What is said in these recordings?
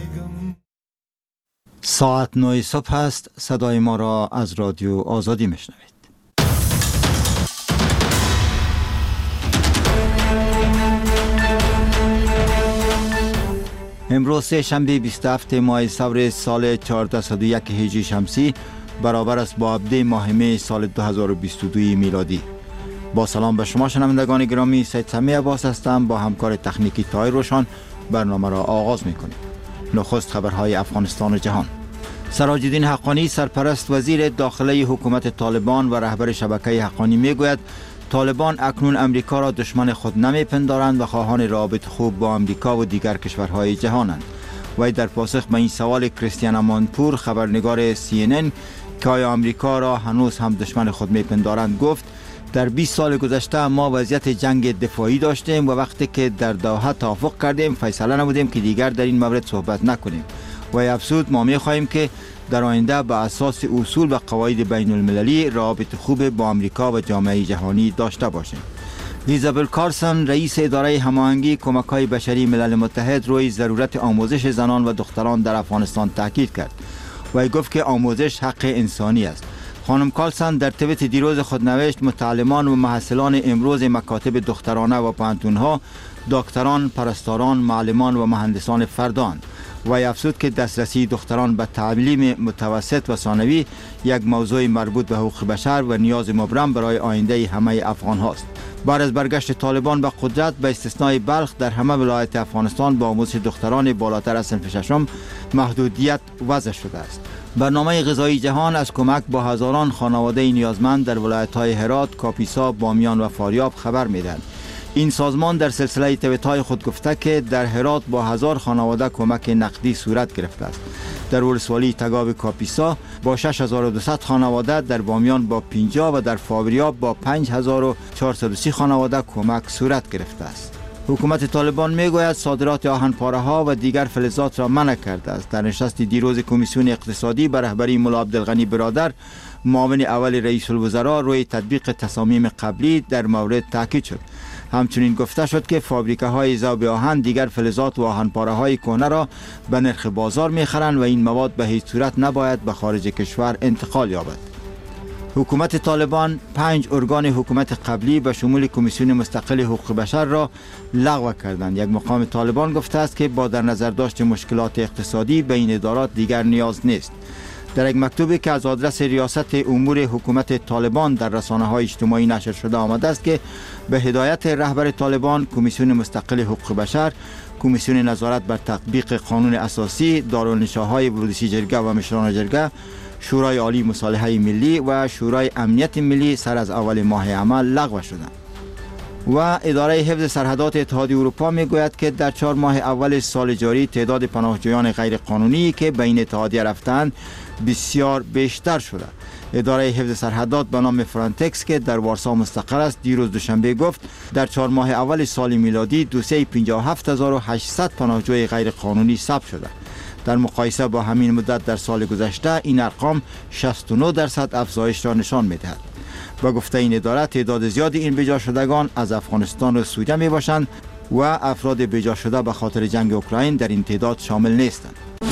ساعت 9 صبح است. صدای ما را از رادیو آزادی میشنوید. امروز سه‌شنبه 27 ماه ثور سال 1401 هجری شمسی برابر است با 17 ماه می سال 2022 میلادی. با سلام به شما شنوندگان گرامی، سید سمی عباس هستم. با همکار تکنیکی طاهر روشن برنامه را آغاز میکنیم. نخست خبرهای افغانستان و جهان. سراج الدین حقانی سرپرست وزیر داخلی حکومت طالبان و رهبر شبکه حقانی میگوید طالبان اکنون امریکا را دشمن خود نمیپندارند و خواهان رابط خوب با امریکا و دیگر کشورهای جهانند. وی در پاسخ به این سوال کریستیان امانپور خبرنگار CNN که آیا امریکا را هنوز هم دشمن خود میپندارند گفت در 20 سال گذشته ما وضعیت جنگ دفاعی داشتیم و وقتی که در دوحه توافق کردیم فیصله نمودیم که دیگر در این مورد صحبت نکنیم و افزود ما می‌خواهیم که در آینده به اساس اصول و قواعد بین المللی رابط خوب با امریکا و جامعه جهانی داشته باشیم. ایزابل کارسون رئیس اداره هماهنگی کمک‌های بشری ملل متحد روی ضرورت آموزش زنان و دختران در افغانستان تاکید کرد و گفت که آموزش حق انسانی است. خانم کارسون در توییت دیروز خود نوشت متعلمان و محصلان امروز مکاتب دخترانه و پانتون‌ها دکتران، پرستاران، معلمان و مهندسان فرداند و افزود که دسترسی دختران به تعلیم متوسط و ثانوی یک موضوع مربوط به حقوق بشر و نیاز مبرم برای آینده همه افغان هاست. بعد از برگشت طالبان به قدرت به استثنای بلخ در همه ولایت افغانستان با آموزش دختران بالاتر از صنف ششم محدودیت وضع شده است. برنامه غذایی جهان از کمک با هزاران خانواده نیازمند در ولایت‌های هرات، کاپیسا، بامیان و فاریاب خبر می‌دهد. این سازمان در سلسله توییت‌های خود گفته که در هرات با 1000 خانواده کمک نقدی صورت گرفته است. در ولسوالی تگاو کاپیسا با 6200 خانواده، در بامیان با 50 و در فاریاب با 5430 خانواده کمک صورت گرفته است. حکومت طالبان میگوید صادرات آهن پاره‌ها و دیگر فلزات را منع کرده است. در نشست دیروز کمیسیون اقتصادی به رهبری ملا عبدالغنی برادر معاون اول رئیس الوزراء روی تطبیق تصامیم قبلی در مورد تاکید شد. همچنین گفته شد که فابریکه‌های ذوب آهن دیگر فلزات و آهن پاره‌های کهنه را به نرخ بازار می‌خرند و این مواد به هیچ صورت نباید به خارج کشور انتقال یابد. حکومت طالبان 5 ارگان حکومت قبلی به شمول کمیسیون مستقل حقوق بشر را لغو کردند. یک مقام طالبان گفته است که با در نظر داشت مشکلات اقتصادی به این ادارات دیگر نیاز نیست. در یک مکتوبی که از آدرس ریاست امور حکومت طالبان در رسانه‌های اجتماعی نشر شده آمده است که به هدایت رهبر طالبان کمیسیون مستقل حقوق بشر، کمیسیون نظارت بر تطبیق قانون اساسی، دارالنشاهای ورودی جرگه و مشران جرگه، شورای عالی مصالحه ملی و شورای امنیت ملی سر از اول ماه عمل لغو شدند. و اداره حفظ سرحدات اتحادیه اروپا میگوید که در 4 ماه اول سال جاری تعداد پناهجویان غیر قانونی که به این اتحادیه رفتند بسیار بیشتر شده. اداره حفظ سرحدات به نام فرانتکس که در وارسا مستقر است دیروز دوشنبه گفت در 4 ماه اول سال میلادی 257800 پناهجوی غیر قانونی ثبت شده. در مقایسه با همین مدت در سال گذشته این ارقام 69% افزایش را نشان می‌دهد. و گفته این اداره تعداد زیادی این بجا شدگان از افغانستان و سوریه می باشند و افراد بجا شده به خاطر جنگ اوکراین در این تعداد شامل نیستند.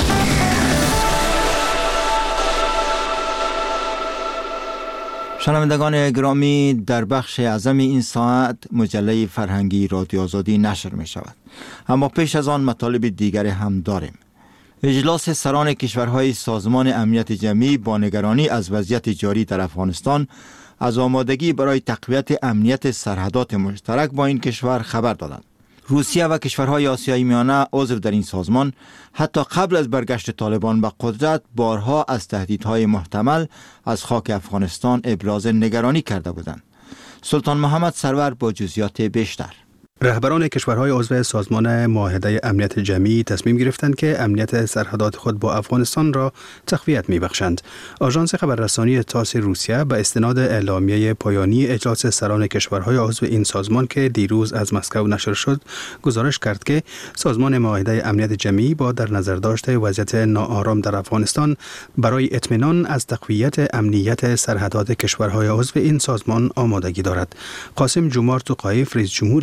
شنوندگان گرامی، در بخش اعظم این ساعت مجله فرهنگی رادیو آزادی نشر می شود. اما پیش از آن مطالب دیگر هم داریم. اجلاس سران کشورهای سازمان امنیت جمعی با نگرانی از وضعیت جاری در افغانستان از آمادگی برای تقویت امنیت سرحدات مشترک با این کشور خبر دادند. روسیه و کشورهای آسیای میانه عضو در این سازمان حتی قبل از برگشت طالبان به قدرت بارها از تهدیدهای محتمل از خاک افغانستان ابراز نگرانی کرده بودند. سلطان محمد سرور با جزئیات بیشتر. رهبران کشورهای عضو سازمان معاهده امنیت جمعی تصمیم گرفتند که امنیت سرحدات خود با افغانستان را تقویت می‌بخشند. آژانس خبررسانی تاس روسیه به استناد اعلامیه پایانی اجلاس سران کشورهای عضو این سازمان که دیروز از مسکو نشر شد، گزارش کرد که سازمان معاهده امنیت جمعی با در نظر داشته وضعیت ناآرام در افغانستان برای اطمینان از تقویت امنیت سرحدات کشورهای عضو این سازمان آمادگی دارد. قاسم جومار توقایف، رئیس جمهور قزاقستان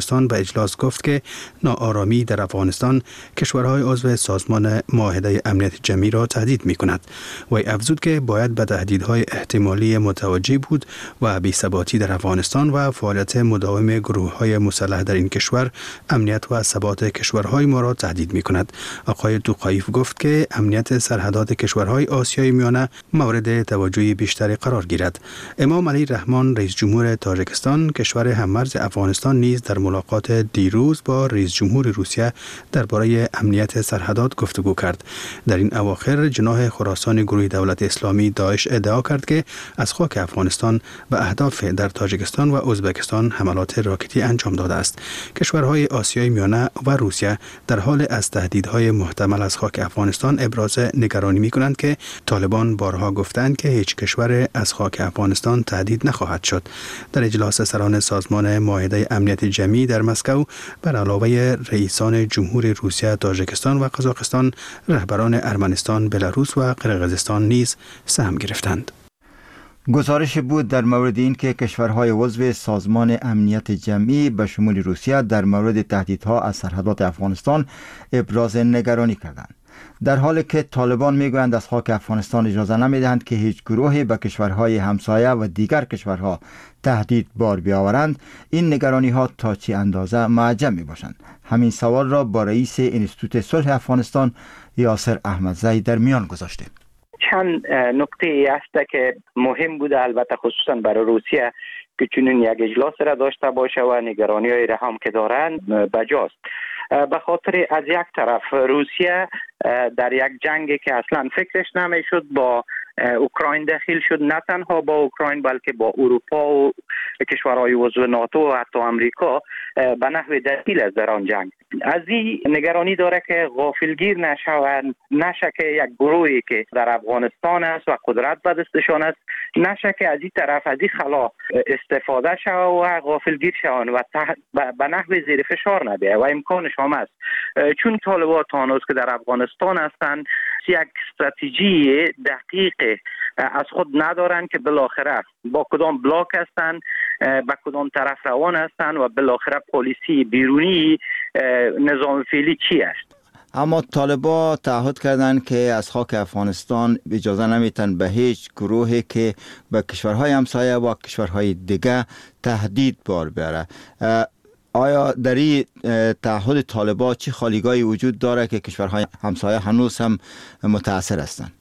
قزاقستان به اجلاس گفت که ناآرامی در افغانستان کشورهای عضو سازمان معاهده امنیت جمعی را تهدید می کند. وی افزود که باید به تهدیدهای احتمالی متوجه بود و بی‌ثباتی در افغانستان و فعالیت مداوم گروه‌های مسلح در این کشور امنیت و ثبات کشورهای ما را تهدید می کند. آقای توقایف گفت که امنیت سرحدات کشورهای آسیای میانه مورد توجه بیشتری قرار گیرد. امام علی رحمان رئیس جمهور تاجیکستان کشور هممرز افغانستان نیز در ملاقات دیروز با رئیس جمهور روسیه درباره امنیت سرحدات گفتگو کرد. در این اواخر جناح خراسان گروه دولت اسلامی داعش ادعا کرد که از خاک افغانستان به اهداف در تاجیکستان و ازبکستان حملات راکتی انجام داده است. کشورهای آسیای میانه و روسیه در حال از تهدیدهای محتمل از خاک افغانستان ابراز نگرانی می‌کنند که طالبان بارها گفتند که هیچ کشور از خاک افغانستان تهدید نخواهد شد. در اجلاس سران سازمان معاهده امنیت جمعی در مسکو بر علاوه رئیسان جمهور روسیه، تاجیکستان و قزاقستان، رهبران ارمنستان، بلاروس و قرقیزستان نیز سهم گرفتند. گزارش بود در مورد این که کشورهای عضو سازمان امنیت جمعی به شمول روسیه در مورد تهدیدها از سرحدات افغانستان ابراز نگرانی کردند، در حالی که طالبان میگویند از خاک افغانستان اجازه نمیدهند که هیچ گروهی به کشورهای همسایه و دیگر کشورها تهدید بار بیاورند. این نگرانی ها تا چه اندازه معجم می باشند؟ همین سوال را با رئیس انستیتوت صلح افغانستان یاسر احمدزی در میان گذاشته. چند نکته است که مهم بوده، البته خصوصا برای روسیه که چنین یک اجلاس را داشته باشه و نگرانی های را هم که دارند بجاست. به خاطر از یک طرف روسیه در یک جنگی که اصلا فکرش نمیشد با اوکراین داخل شد، نه تنها با اوکراین بلکه با اروپا و کشورهای عضو ناتو و حتی امریکا به نحو دخیل از در آن جنگ. از این نگرانی داره که غافلگیر نشه که یک گروهی که در افغانستان است و قدرت به دستشان است، نشه که از این طرف از این خلا استفاده شود و غافلگیر شوند و به نحو زیر فشار نبیه و امکانش هم است. چون طالبان هنوز که در افغانستان هستند یک استراتژی دقیق از خود ندارن که بالاخره با کدام بلاک هستن، با کدام طرف روان هستن و بالاخره پالیسی بیرونی نظام فعلی چی است. اما طالبان تعهد کردند که از خاک افغانستان اجازه نمیتن به هیچ گروهی که به کشورهای همسایه و کشورهای دیگه تهدید بار بیاره. آیا در این تعهد طالبان چه خالیگاهی وجود داره که کشورهای همسایه هنوز هم متاثر هستند؟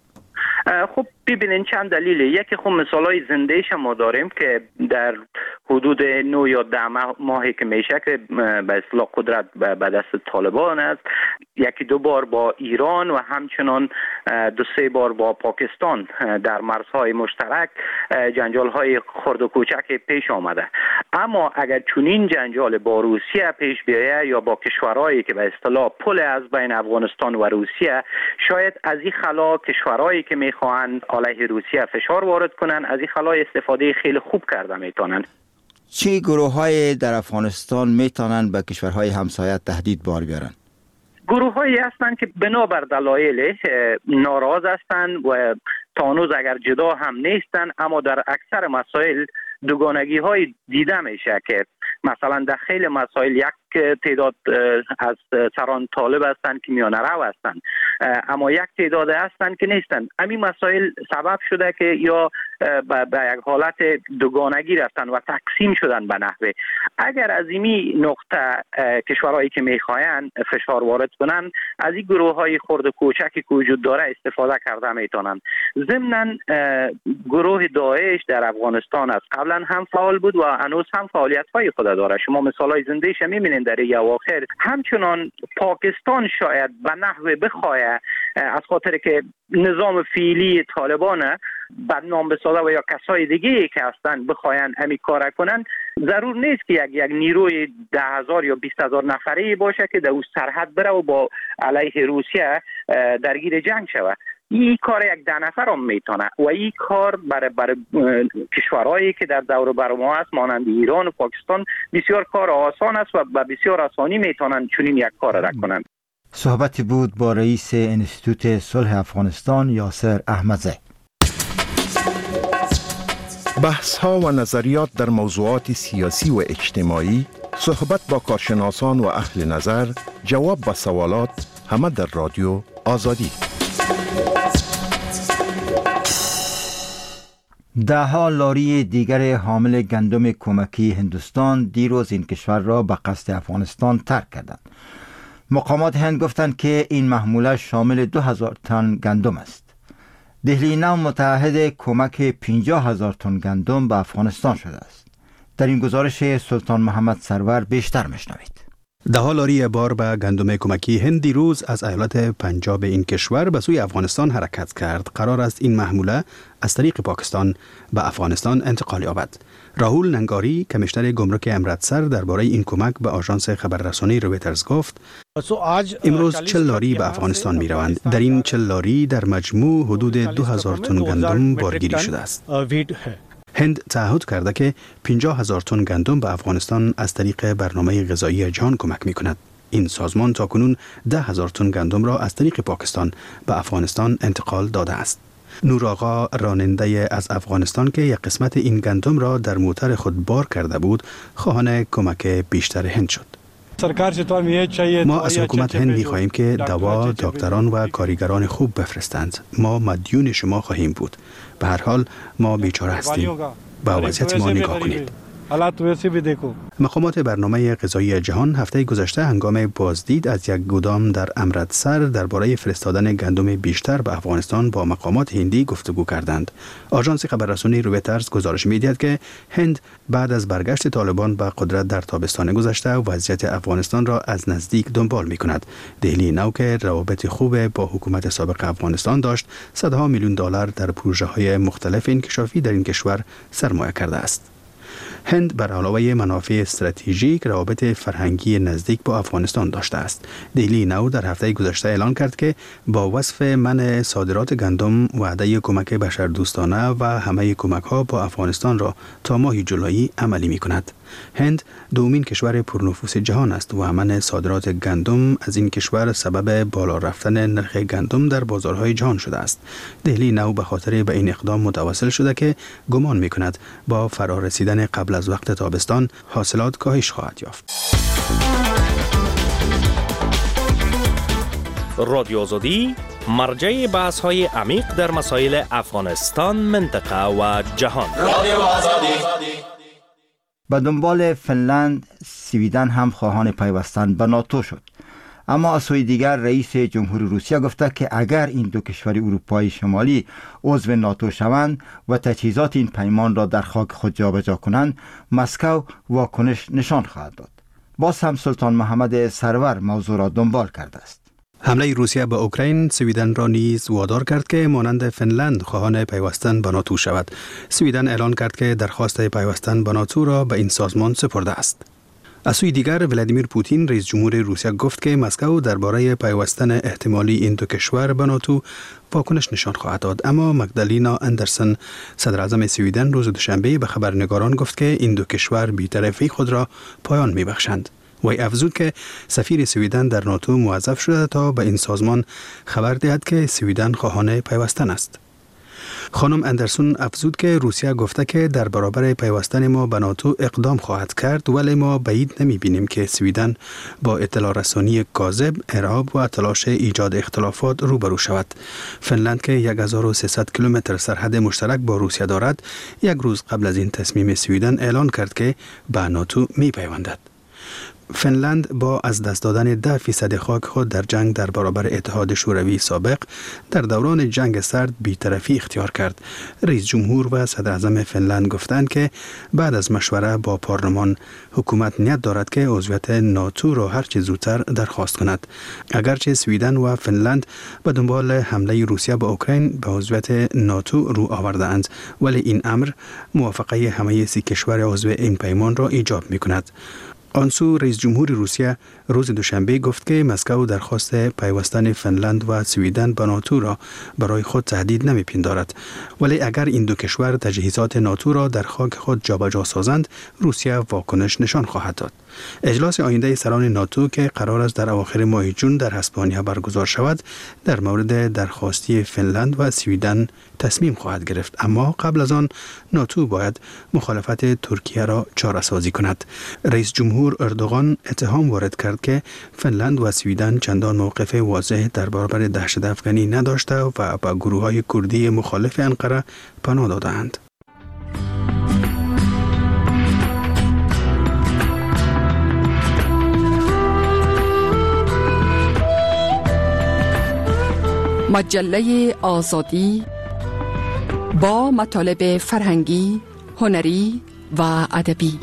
خب ببینین چند دلیله. یکی خب مثالای زندهش ما داریم که در حدود 9 یا 10 ماهی که میشه که به اصطلاح قدرت به دست طالبان است، یکی 2 بار با ایران و همچنان 2-3 بار با پاکستان در مرزهای مشترک جنجال‌های خرد و کوچک پیش آمده. اما اگر چنین جنجال با روسیه پیش بیاید یا با کشورهایی که به اصطلاح پل از بین افغانستان و روسیه، شاید از این خلا کشورهایی که میخواهند علیه روسیه فشار وارد کنن از این خلا استفاده خیلی خوب کرده میتونن. چه گروه‌های در افغانستان میتونن به کشورهای همسایه تهدید بار بیارن؟ گروه‌هایی هستند که بنابر دلایل ناراض هستند و تا هنوز اگر جدا هم نیستن، اما در اکثر مسائل دوگانگی های دیده میشه که مثلا در خیلی مسائل یک تعداد از سران طالب هستند که میانه رو هستند، اما یک تعداد هستند که نیستند. همین مسائل سبب شده که یا به یک حالت دوگانگی رفتن و تقسیم شدن به نحوه. اگر از این نقطه کشورهایی که میخواین فشار وارد کنن از این گروه های خرد و کوچکی که وجود داره استفاده کرده میتونن. ضمن گروه داعش در افغانستان از قبلا هم فعال بود و هنوز هم فعالیت های خود داره. شما مثالای زندهش میبینید در این اواخر. همچنان پاکستان شاید به نحوه بخواه از خاطر که نظام فعلی طالبان بدنام بسازه و یا کسای دیگه که هستن بخواین امی کار کنن، ضرور نیست که یک نیروی 10,000 یا 20,000 نفری باشه که در اون سرحد بره و با علیه روسیه درگیر جنگ شود. این کار یک 10 نفر هم میتونه و این کار برای کشورهایی که در دور بر ما هست مانند ایران و پاکستان بسیار کار آسان است و بسیار آسانی میتونن چنین یک کار را کنند. صحبتی بود با رئیس انستیتوت صلح افغانستان یاسر احمدزی. بحث ها و نظریات در موضوعات سیاسی و اجتماعی، صحبت با کارشناسان و اهل نظر، جواب به سوالات، همه در رادیو آزادی. ده‌ها لاری دیگر حامل گندم کمکی هندوستان دیروز این کشور را به قصد افغانستان ترک کردند. مقامات هند گفتند که این محموله شامل 2000 تن گندم است. دهلی نو متعهد کمک 50,000 تن گندم به افغانستان شده است. در این گزارش سلطان محمد سرور بیشتر میشنوید. ده‌ها لاری بار به گندم کمکی هند دیروز از ایالت پنجاب این کشور به سوی افغانستان حرکت کرد. قرار است این محموله از طریق پاکستان به افغانستان انتقال یابد. راهول ننگاری کمیشنر گمرک امرتسر درباره این کمک به آژانس خبررسانی رویترز گفت: امروز 40 لاری به افغانستان می روند. در این 40 لاری در مجموع حدود 2000 تن گندم بارگیری شده است. هند تعهد کرده که 50,000 تن گندم به افغانستان از طریق برنامه غذایی جهان کمک می کند. این سازمان تاکنون 10,000 تن گندم را از طریق پاکستان به افغانستان انتقال داده است. نور آقا راننده از افغانستان که یک قسمت این گندم را در موتر خود بار کرده بود، خواهان کمک بیشتر هند شد. ما از حکومت هند می خواهیم که دوا، دکتران و کارگران خوب بفرستند. ما مدیون شما خواهیم بود. به هر حال ما بیچاره هستیم. با وضعیت ما نگاه کنید. مقامات برنامه غذایی جهان هفته گذشته هنگام بازدید از یک گودام در امرتسر درباره فرستادن گندم بیشتر به افغانستان با مقامات هندی گفتگو کردند. آژانس خبررسانی رویترز گزارش می‌دهد که هند بعد از برگشت طالبان به قدرت در تابستان گذشته وضعیت افغانستان را از نزدیک دنبال می‌کند. دهلی نو که روابط خوب با حکومت سابق افغانستان داشت، صدها میلیون دلار در پروژه‌های مختلف انکشافی در این کشور سرمایه کرده است. هند بر علاوه منافع استراتژیک روابط فرهنگی نزدیک با افغانستان داشته است. دهلی نو در هفته گذشته اعلان کرد که با وصف منع صادرات گندم وعده کمک بشردوستانه و همه کمک‌ها با افغانستان را تا ماه جولای عملی می‌کند. هند دومین کشور پرنفوذ جهان است و منع صادرات گندم از این کشور سبب بالا رفتن نرخ گندم در بازارهای جهان شده است. دهلی نو به خاطر به این اقدام متوسل شده که گمان می‌کند با فرارسیدن قبل از وقت تابستان حاصلات کاهش خواهد یافت. رادیو آزادی مرجع بحث‌های عمیق در مسائل افغانستان، منطقه و جهان. رادیو آزادی. به دنبال فنلند، سویدن هم خواهان پیوستن به ناتو شد. اما از سوی دیگر رئیس جمهور روسیه گفته که اگر این دو کشور اروپای شمالی عضو ناتو شوند و تجهیزات این پیمان را در خاک خود جابجا کنند، مسکو واکنش نشان خواهد داد. باز هم سلطان محمد سرور موضوع را دنبال کرده است. حمله روسیه به اوکراین سویدن را نیز وادار کرد که مانند فنلند خواهان پیوستن به ناتو شود. سویدن اعلان کرد که درخواست پیوستن به ناتو را به این سازمان سپرده است. از سوی دیگر ولادیمیر پوتین رئیس جمهور روسیه گفت که مسکو درباره پیوستن احتمالی این دو کشور به ناتو واکنش نشان خواهد داد. اما مگدالینا اندرسن صدر اعظم سویدن روز دوشنبه به خبرنگاران گفت که این دو کشور بی‌طرفی خود را پایان می‌بخشند. وی افزود که سفیر سویدن در ناتو موظف شده تا به این سازمان خبر دهد که سویدن خواهان پیوستن است. خانم اندرسون افزود که روسیه گفته که در برابر پیوستن ما به ناتو اقدام خواهد کرد، ولی ما بعید نمی‌بینیم که سویدن با اطلاع رسانی کاذب، ارهاب و تلاش ایجاد اختلافات روبرو شود. فنلند که 1300 کیلومتر سرحد مشترک با روسیه دارد، یک روز قبل از این تصمیم سویدن اعلان کرد که به ناتو می‌پیوندد. فنلند با از دست دادن 10% خاک خود در جنگ در برابر اتحاد شوروی سابق در دوران جنگ سرد بی‌طرفی اختیار کرد. رئیس جمهور و صدر اعظم فنلند گفتند که بعد از مشوره با پارلمان حکومت نیت دارد که عضویت ناتو را هر چه زودتر درخواست کند. اگرچه سویدن و فنلند به دنبال حمله روسیه به اوکراین به عضویت ناتو رو آورده‌اند، ولی این امر موافقه همه 30 کشور عضو این پیمان را ایجاب می‌کند. آنسو رئیس جمهور روسیه روز دوشنبه گفت که مسکو درخواست پیوستن فنلند و سویدن به ناتو را برای خود تهدید نمی‌پندارد، ولی اگر این دو کشور تجهیزات ناتو را در خاک خود جابجا سازند، روسیه واکنش نشان خواهد داد. اجلاس آینده سران ناتو که قرار است در اواخر ماه جون در اسپانیا برگزار شود، در مورد درخواستی فنلند و سویدن تصمیم خواهد گرفت، اما قبل از آن ناتو باید مخالفت ترکیه را چاره‌سازی کند. رئیس جمهور جمهور اردوغان اتهام وارد کرد که فنلند و سویدن چندان موقف واضح در برابر دهشت افغانی نداشته و به گروه‌های کردی مخالف انقره پناه دادند. مجله آزادی با مطالب فرهنگی، هنری و ادبی.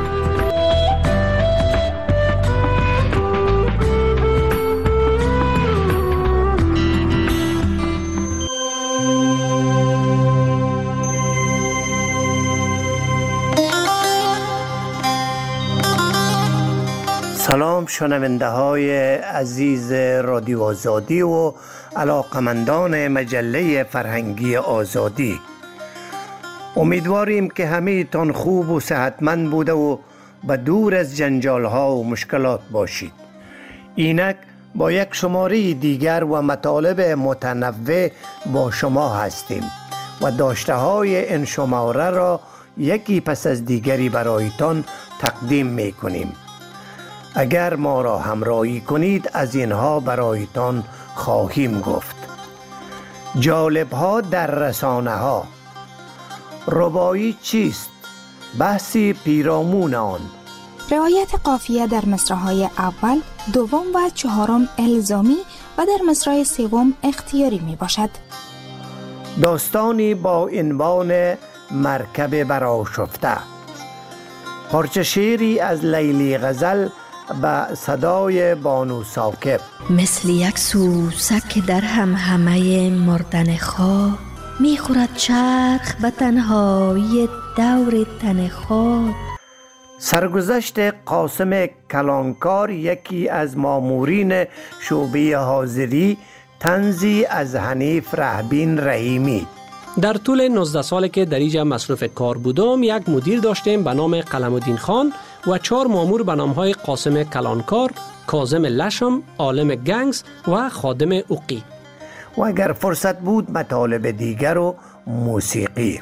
سلام شنونده های عزیز رادیو آزادی و علاقمندان مجله فرهنگی آزادی. امیدواریم که همه تان خوب و صحتمند بوده و به دور از جنجال ها و مشکلات باشید. اینک با یک شماره دیگر و مطالب متنوع با شما هستیم و داشته های این شماره را یکی پس از دیگری برایتان تقدیم می کنیم. اگر ما را همراهی کنید از اینها برایتان خواهیم گفت. جالب ها در رسانه ها. ربایی چیست؟ بحثی پیرامون آن. رعایت قافیه در مصرع‌های اول، دوم و چهارم الزامی و در مصرع سوم اختیاری می باشد. داستانی با عنوان مرکب برآشفته. پارچه شعری از لیلی غزل به صدای بانو ساکب. مثل یک سوسک که در همهمه مردن خواب میخورد چرخ به تنهایی دور تن خواب. سرگذشت قاسم کلانکار، یکی از مامورین شعبه حاضری، طنزی از حنیف رهبین رحیمی. در طول 19 سالی که در اینجا مصروف کار بودم، یک مدیر داشتیم به نام قلم‌الدین خان و 4 مامور به نام‌های قاسم کلانکار، کاظم لشم، عالم گنگس و خادم اوقی. و اگر فرصت بود مطالب دیگر و موسیقی.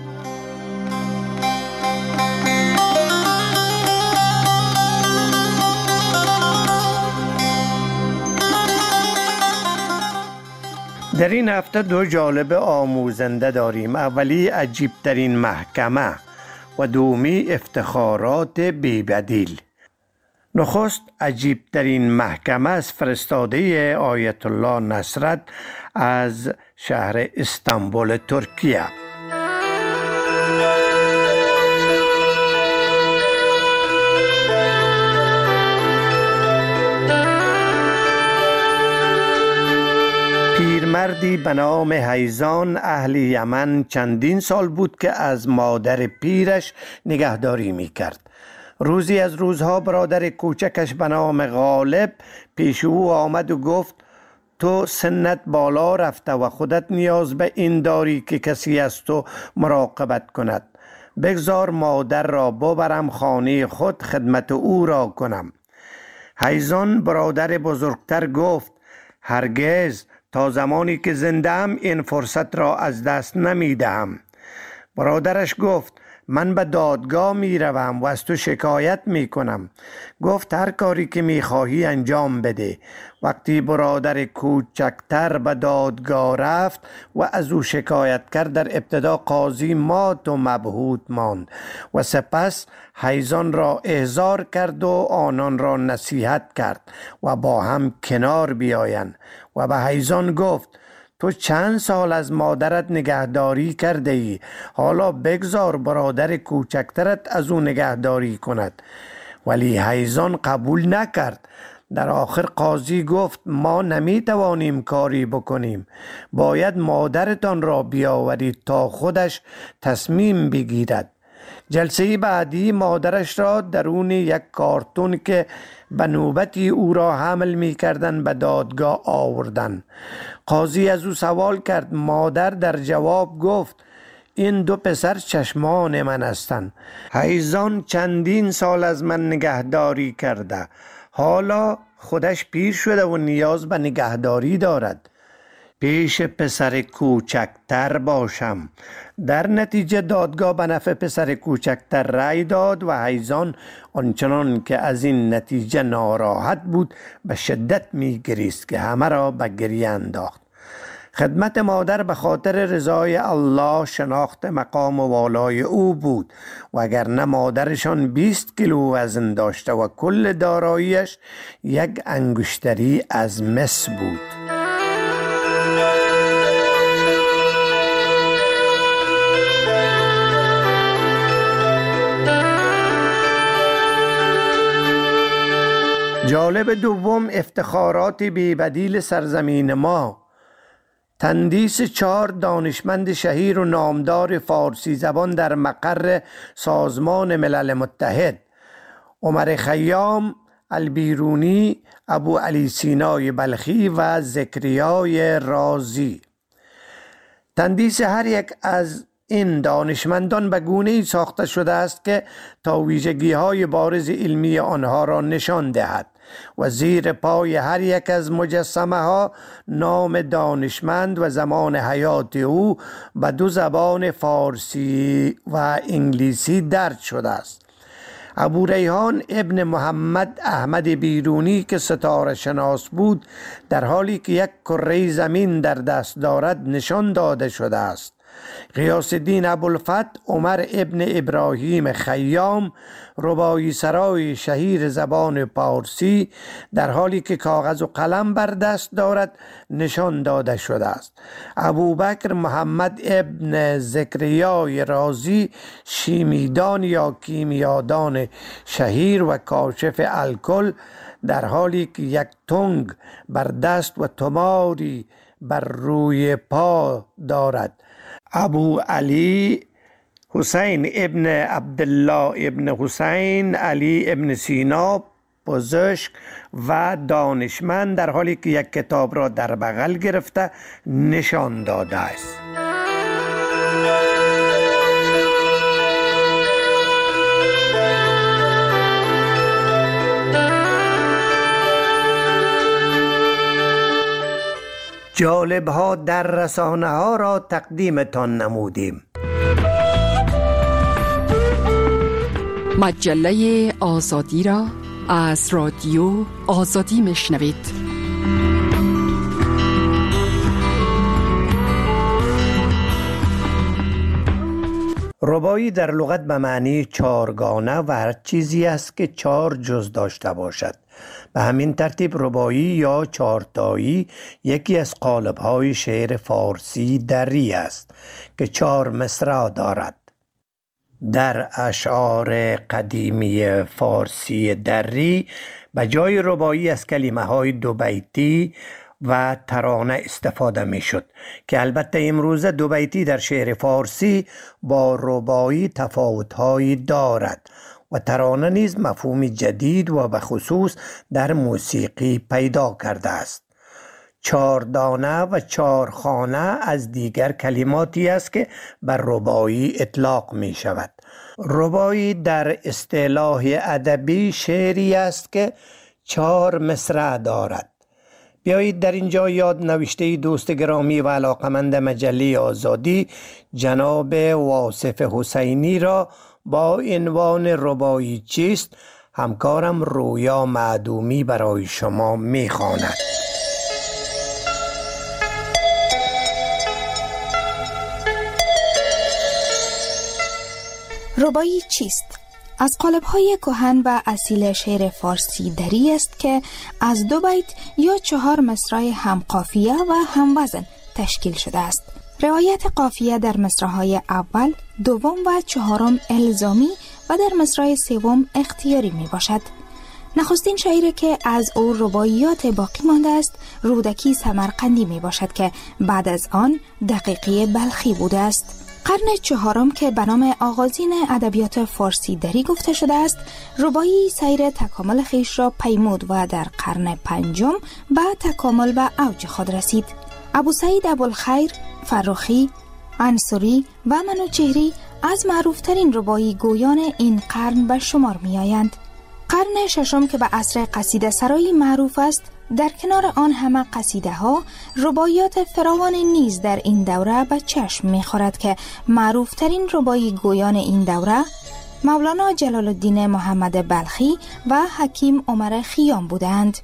در این هفته 2 جالب آموزنده داریم. اولی عجیبترین محکمه و دومی افتخارات بی‌بدیل. نخست عجیبترین محکمه از فرستاده آیت الله نصرت از شهر استانبول ترکیه. پیرمردی به نام حیزان اهل یمن چندین سال بود که از مادر پیرش نگهداری می کرد. روزی از روزها برادر کوچکش به نام غالب پیش او آمد و گفت: تو سنت بالا رفته و خودت نیاز به این داری که کسی از تو مراقبت کند. بگذار مادر را ببرم خانه خود خدمت او را کنم. حیزان برادر بزرگتر گفت: هرگز، تا زمانی که زنده‌ام این فرصت را از دست نمی‌دهم. برادرش گفت: من به دادگاه می روم و از تو شکایت می کنم. گفت: هر کاری که می خواهی انجام بده. وقتی برادر کوچکتر به دادگاه رفت و از او شکایت کرد، در ابتدا قاضی مات و مبهوت ماند و سپس حیزان را احضار کرد و آنان را نصیحت کرد و با هم کنار بیایند و به حیزان گفت: تو چند سال از مادرت نگهداری کرده ای، حالا بگذار برادر کوچکترت از او نگهداری کند. ولی حیزان قبول نکرد. در آخر قاضی گفت: ما نمی توانیم کاری بکنیم، باید مادرتان را بیاورید تا خودش تصمیم بگیرد. جلسه بعدی مادرش را درون یک کارتون که به نوبتی او را حمل می کردن به دادگاه آوردن. قاضی از او سوال کرد. مادر در جواب گفت: این 2 پسر چشمان من هستند. حیزان چندین سال از من نگهداری کرده، حالا خودش پیر شده و نیاز به نگهداری دارد. پیش پسر کوچکتر باشم. در نتیجه دادگاه به نفع پسر کوچکتر رأی داد و حیزان آنچنان که از این نتیجه ناراحت بود به شدت می گریست که همه را به گریه انداخت. خدمت مادر به خاطر رضای الله شناخت مقام والای او بود و اگر نه مادرشان 20 کیلو وزن داشته و کل داراییش 1 انگشتری از مس بود. جالب دوم افتخارات بی‌بدیل سرزمین ما. تندیس 4 دانشمند شهیر و نامدار فارسی زبان در مقر سازمان ملل متحد: عمر خیام، البیرونی، ابو علی سینای بلخی و زکریای رازی. تندیس هر یک از این دانشمندان به گونه‌ای ساخته شده است که تا ویژگی‌های بارز علمی آنها را نشان دهد و زیر پای هر یک از مجسمه ها نام دانشمند و زمان حیات او به 2 زبان فارسی و انگلیسی درج شده است. ابو ریحان ابن محمد احمد بیرونی که ستاره شناس بود در حالی که 1 کره زمین در دست دارد نشان داده شده است. غیاث الدین ابوالفتح عمر ابن ابراهیم خیام رباعی سرای شهیر زبان پارسی در حالی که کاغذ و قلم بر دست دارد نشان داده شده است. ابوبکر محمد ابن زکریای رازی شیمیدان یا کیمیادان شهیر و کاشف الکل در حالی که 1 تنگ بر دست و تماری بر روی پا دارد. ابو علی حسین ابن عبدالله ابن حسین علی ابن سینا پزشک و دانشمند در حالی که 1 کتاب را در بغل گرفته نشان داده است. جالب ها در رسانه ها را تقدیمتان نمودیم. مجله آزادی را از رادیو آزادی میشنوید. رباعی در لغت به معنی 4گانه و هر چیزی است که 4 جز داشته باشد. به همین ترتیب رباعی یا 4تایی یکی از قالب‌های شعر فارسی دری است که 4 مصرع دارد. در اشعار قدیمی فارسی دری به جای رباعی از کلمه‌های 2 بیتی و ترانه استفاده می شد که البته امروزه 2 بیتی در شعر فارسی با رباعی تفاوت‌هایی دارد و ترانه نیز مفهوم جدید و به خصوص در موسیقی پیدا کرده است. 4 دانه و 4 خانه از دیگر کلماتی است که بر رباعی اطلاق می شود. رباعی در اصطلاح ادبی شعری است که 4 مصرع دارد. بیایید در اینجا یاد نوشته دوست گرامی و علاقمند مجله آزادی جناب واصف حسینی را با عنوان رباعی چیست همکارم رویا معدومی برای شما می‌خواند. رباعی چیست؟ از قالب‌های کهن و اصیل شعر فارسی دری است که از 2 بیت یا 4 مصرع هم قافیه و هم وزن تشکیل شده است. رعایت قافیه در مصرع‌های اول، دوم و چهارم الزامی و در مصرع سوم اختیاری می باشد. نخستین شاعری که از او رباعیات باقی مانده است رودکی سمرقندی می باشد که بعد از آن دقیقی بلخی بوده است. قرن 4 که به نام آغازین ادبیات فارسی دری گفته شده است، رباعی سیر تکامل خویش را پیمود و در قرن 5 به تکامل و اوج خود رسید. ابوسعید ابوالخیر، فرخی، انصاری و منوچهری از معروفترین رباعی گویان این قرن به شمار می آیند. قرن 6 که به عصر قصیده سرایی معروف است در کنار آن همه قصیده ها، رباعیات فراوان نیز در این دوره به چشم می‌خورد که معروفترین رباعی گویان این دوره مولانا جلال الدین محمد بلخی و حکیم عمر خیام بودند.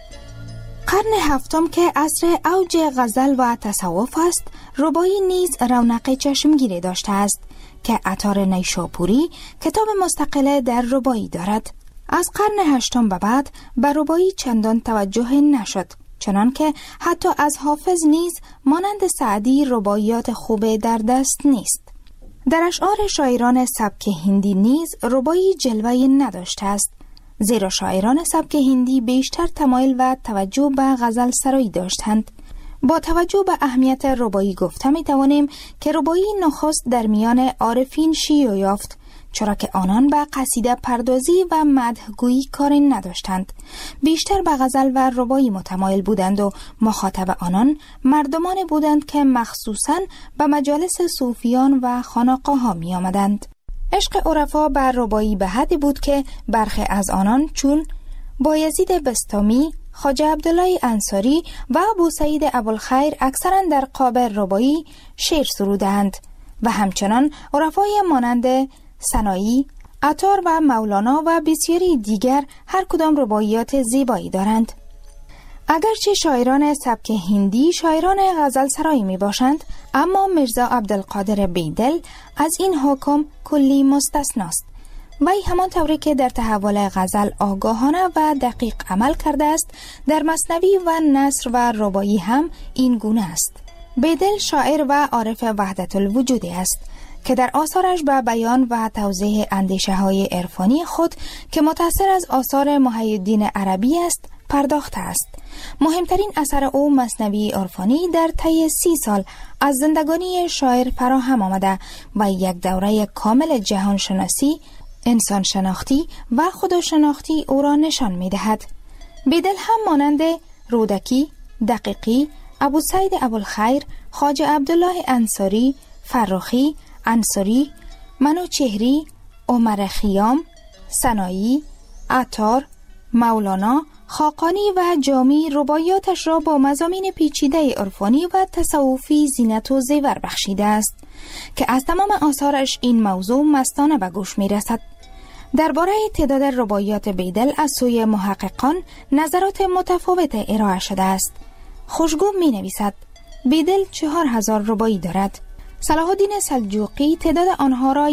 قرن هفتم که عصر اوج غزل و تصوف است، رباعی نیز رونق چشمگیری داشته است که عطار نیشاپوری کتاب مستقل در رباعی دارد. از قرن هشتم به بعد به رباعی چندان توجه نشد، چنان که حتی از حافظ نیز مانند سعدی رباعیات خوب در دست نیست. در اشعار شاعران سبک هندی نیز رباعی جلوه‌ای نداشته است، زیرا شاعران سبک هندی بیشتر تمایل و توجه به غزل سرایی داشتند. با توجه به اهمیت رباعی گفته می توانیم که رباعی نخست در میان عارفین شیوع یافت، چرا که آنان به قصیده پردازی و مدحگویی کاری نداشتند. بیشتر به غزل و رباعی متمایل بودند و مخاطب آنان مردمان بودند که مخصوصاً به مجالس صوفیان و خانقاه ها می آمدند. عشق عرفا بر رباعی به حدی بود که برخی از آنان چون بایزید بستامی، خواجه عبدالله انصاری و ابو سعید ابوالخیر اکثرا در قالب رباعی شعر سرودند و همچنان عرفای مانند سنایی، عطار و مولانا و بسیاری دیگر هر کدام رباعیات زیبایی دارند. اگرچه شاعران سبک هندی شاعران غزل سرایی می باشند، اما میرزا عبدالقادر بیدل از این حکم کلی مستثناست. وی همان طوری که در تحول غزل آگاهانه و دقیق عمل کرده است، در مثنوی و نثر و رباعی هم این گونه است. بیدل شاعر و عارف وحدت الوجودی است که در آثارش به بیان و توضیح اندیشه های عرفانی خود که متأثر از آثار محی الدین عربی است پرداخته است. مهمترین اثر او مثنوی عرفانی در طی 30 سال از زندگانی شاعر فراهم آمده و یک دوره کامل جهان شناسی، انسان شناختی و خودشناختی او را نشان می دهد. بیدل هم مانند رودکی، دقیقی، ابو سعید ابوالخیر، خواجه عبدالله انصاری، فرخی، انصاری، منوچهری، عمر خیام، سنایی، عطار، مولانا، خاقانی و جامی رباعیاتش را با مضامین پیچیده عرفانی و تصوفی زینت و زیور بخشیده است که از تمام آثارش این موضوع مستانه به گوش می رسد. درباره تعداد رباعیات بیدل از سوی محققان نظرات متفاوت ارائه شده است. خوشگو می نویسد بیدل 4000 رباعی دارد. صلاح الدین سلجوقی تعداد آنها را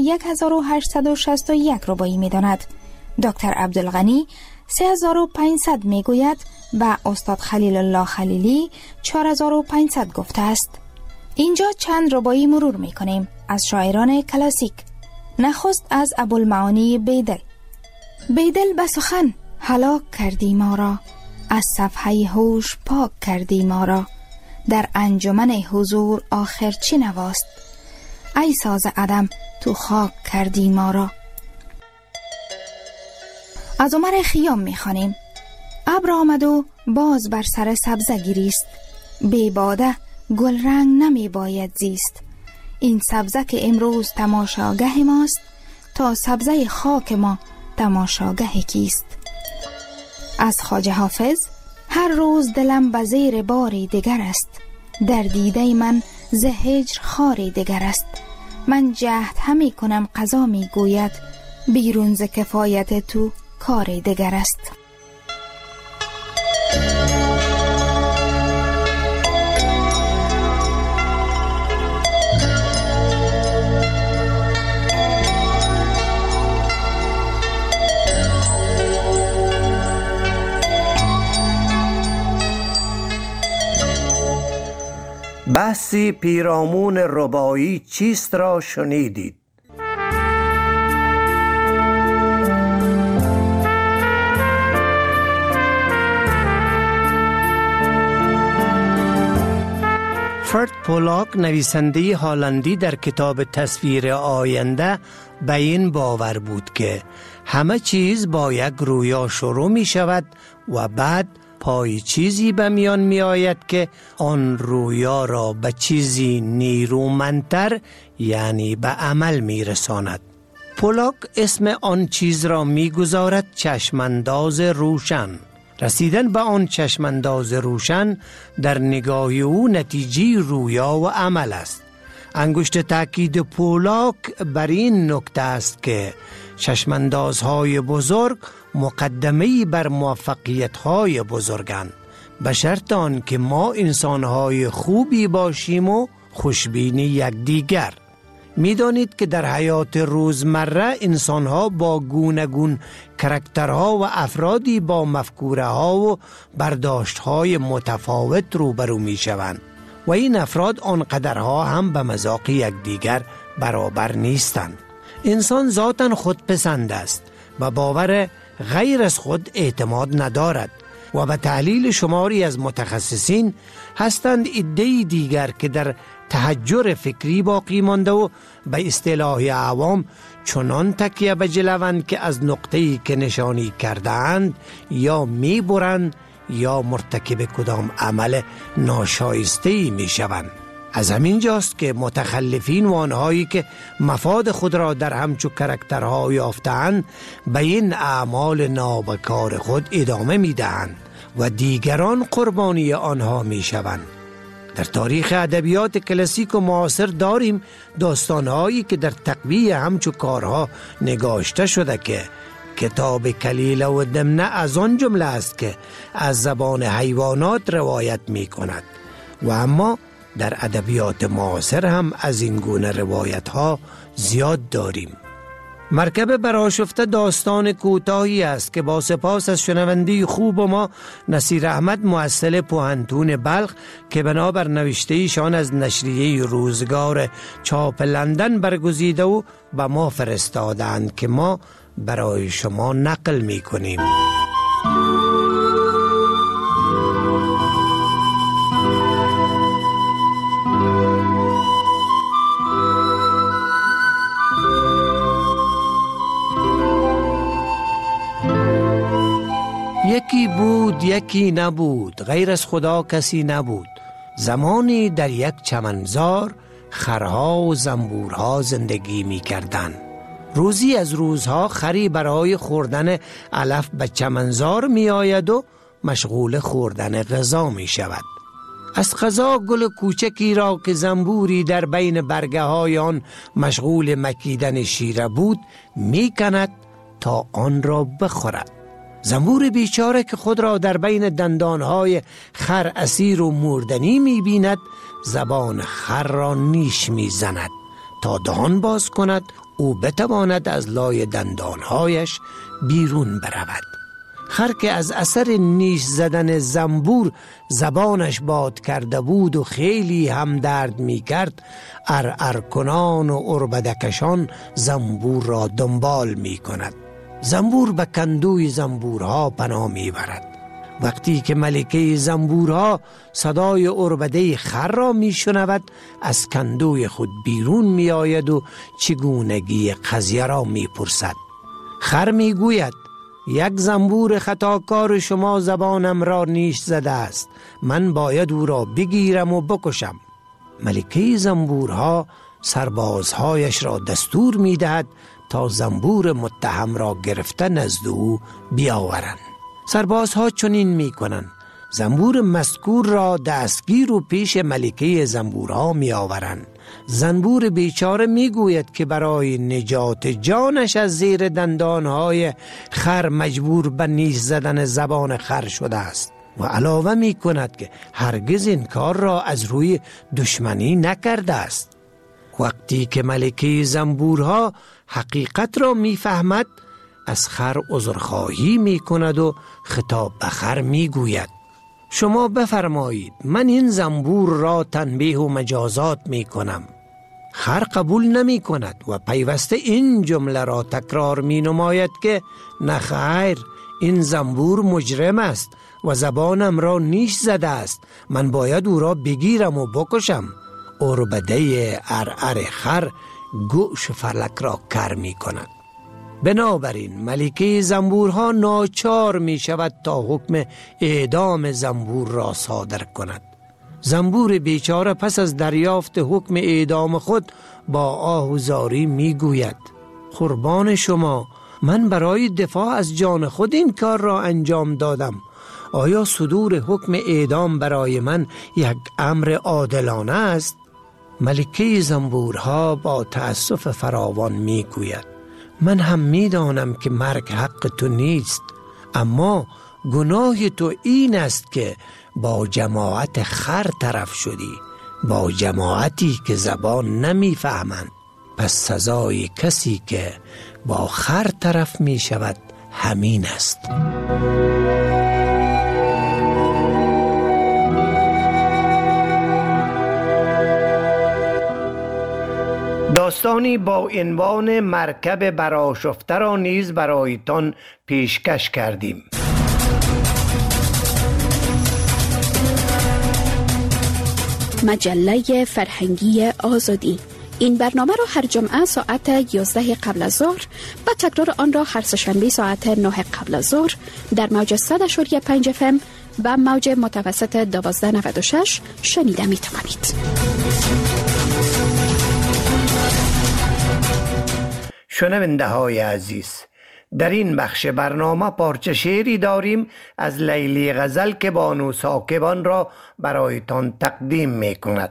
1861 رباعی می داند. دکتر عبدالغنی 3500 می گوید و استاد خلیل الله خلیلی 4500 گفته است. اینجا چند رباعی مرور می کنیم از شاعران کلاسیک. نخست از ابوالمعانی بیدل. بیدل به سخن هلاک کردی ما را، از صفحه هوش پاک کردی ما را، در انجمن حضور آخر چی نواست، ای ساز عدم تو خاک کردی ما را. از عمر خیام میخوانیم. ابر آمد و باز بر سر سبزه گریست، بی باده گل رنگ نمی باید زیست. این سبزه که امروز تماشاگه ماست، تا سبزه خاک ما تماشاگه کیست. از خواجه حافظ هر روز دلم به زیر باری دگر است، در دیده من ز هجر خاری دگر است. من جهد همی کنم قضا می گوید، بیرون ز کفایت تو کاری دگر است. بحثی پیرامون رباعی چیست را شنیدید. فرد پولاک نویسنده هالندی در کتاب تصویر آینده به این باور بود که همه چیز با یک رویا شروع می شود و بعد پای چیزی به میان می آید که آن رویا را به چیزی نیرومندتر یعنی به عمل می رساند. پولاک اسم آن چیز را می گذارد چشمانداز روشن رسیدن به آن چشمانداز روشن در نگاه او نتیجه رویا و عمل است. انگشت تاکید پولاک بر این نکته است که چشماندازهای بزرگ مقدمه‌ای بر موفقیت‌های بزرگند، به شرط آن که ما انسان‌های خوبی باشیم و خوشبین یکدیگر. می‌دانید که در حیات روزمره انسان‌ها با گوناگون کاراکترها و افرادی با مفکوره‌ها و برداشت‌های متفاوت روبرو می‌شوند و این افراد آنقدرها هم به مذاق یکدیگر برابر نیستند. انسان ذاتاً خودپسند است و باور غیر از خود اعتماد ندارد و به تحلیل شماری از متخصصین هستند عده‌ای دیگر که در تحجر فکری باقی مانده و به اصطلاح عوام چنان تکیه بجلوند که از نقطه‌ای که نشانی کردند یا میبرند یا مرتکب کدام عمل ناشایسته‌ای میشوند. از همین جاست که متخلفین و آنهایی که مفاد خود را در همچو کاراکترها یافتند به این اعمال نابکار خود ادامه میدهند و دیگران قربانی آنها میشوند. در تاریخ ادبیات کلاسیک و معاصر داریم داستانهایی که در تقویه همچو کارها نگاشته شده که کتاب کلیله و دمنه از آن جمله است که از زبان حیوانات روایت می کند و اما در ادبیات معاصر هم از این گونه روایت ها زیاد داریم. مرکب برآشفته داستان کوتاهی است که با سپاس از شنوندی خوب ما نصیر احمد محصل پوهنتون بلخ که بنابر نوشته ایشان از نشریه روزگار چاپ لندن برگزیده و به ما فرستادند که ما برای شما نقل می کنیم. یکی بود یکی نبود، غیر از خدا کسی نبود. زمانی در یک چمنزار خرها و زنبورها زندگی می کردن. روزی از روزها خری برای خوردن علف به چمنزار می آید و مشغول خوردن غذا می شود. از قضا گل کوچکی را که زنبوری در بین برگه های آن مشغول مکیدن شیره بود می کند تا آن را بخورد. زنبور بیچاره که خود را در بین دندانهای خر اسیر و مردنی می بیند زبان خر را نیش می زند تا دهان باز کند او بتواند از لای دندانهایش بیرون برود. خر که از اثر نیش زدن زنبور زبانش باد کرده بود و خیلی هم درد می کرد ارکنان و اربدکشان زنبور را دنبال می کند. زنبور به کندوی زنبورها پناه می برد. وقتی که ملکه زنبورها صدای اربده خر را می شنود از کندوی خود بیرون می آید و چگونگی قضیه را می پرسد. خر می گوید یک زنبور خطاکار شما زبانم را نیش زده است، من باید او را بگیرم و بکشم. ملکه زنبورها سربازهایش را دستور می دهد تا زنبور متهم را گرفته نزد او بیاورند. سربازها چنین می کنند. زنبور مذکور را دستگیر و پیش ملکه زنبورها می آورند. زنبور بیچاره می گوید که برای نجات جانش از زیر دندانهای خر مجبور به نیش زدن زبان خر شده است و علاوه می کند که هرگز این کار را از روی دشمنی نکرده است. وقتی که ملکه زنبورها حقیقت را می فهمد از خر عذرخواهی می کند و خطاب به خر می گوید شما بفرمایید من این زنبور را تنبیه و مجازات می کنم. خر قبول نمی کند و پیوسته این جمله را تکرار می نماید که نه خیر، این زنبور مجرم است و زبانم را نیش زده است، من باید او را بگیرم و بکشم. اربده خر گوش فلک را کر می کند. بنابراین ملکه زنبورها ناچار می شود تا حکم اعدام زنبور را صادر کند. زنبور بیچاره پس از دریافت حکم اعدام خود با آه و زاری می گوید قربان شما، من برای دفاع از جان خود این کار را انجام دادم. آیا صدور حکم اعدام برای من یک امر عادلانه است؟ ملکه زنبورها با تأسف فراوان می گوید من هم می دانم که مرگ حق تو نیست، اما گناه تو این است که با جماعت خر طرف شدی، با جماعتی که زبان نمی فهمند. پس سزای کسی که با خر طرف می شود همین است. داستانی با عنوان مرکب برآشفته را نیز برایتان پیشکش کردیم. مجله فرهنگی آزادی. این برنامه را هر جمعه ساعت 11 قبل از ظهر و تکرار آن را هر سه‌شنبه ساعت 9 قبل از ظهر در موج 100.5 FM و موج متوسط 1296 شنیده می توانید. شنونده های عزیز، در این بخش برنامه پارچه شعری داریم از لیلی غزل که بانو ساکبان را برایتان تقدیم می کند.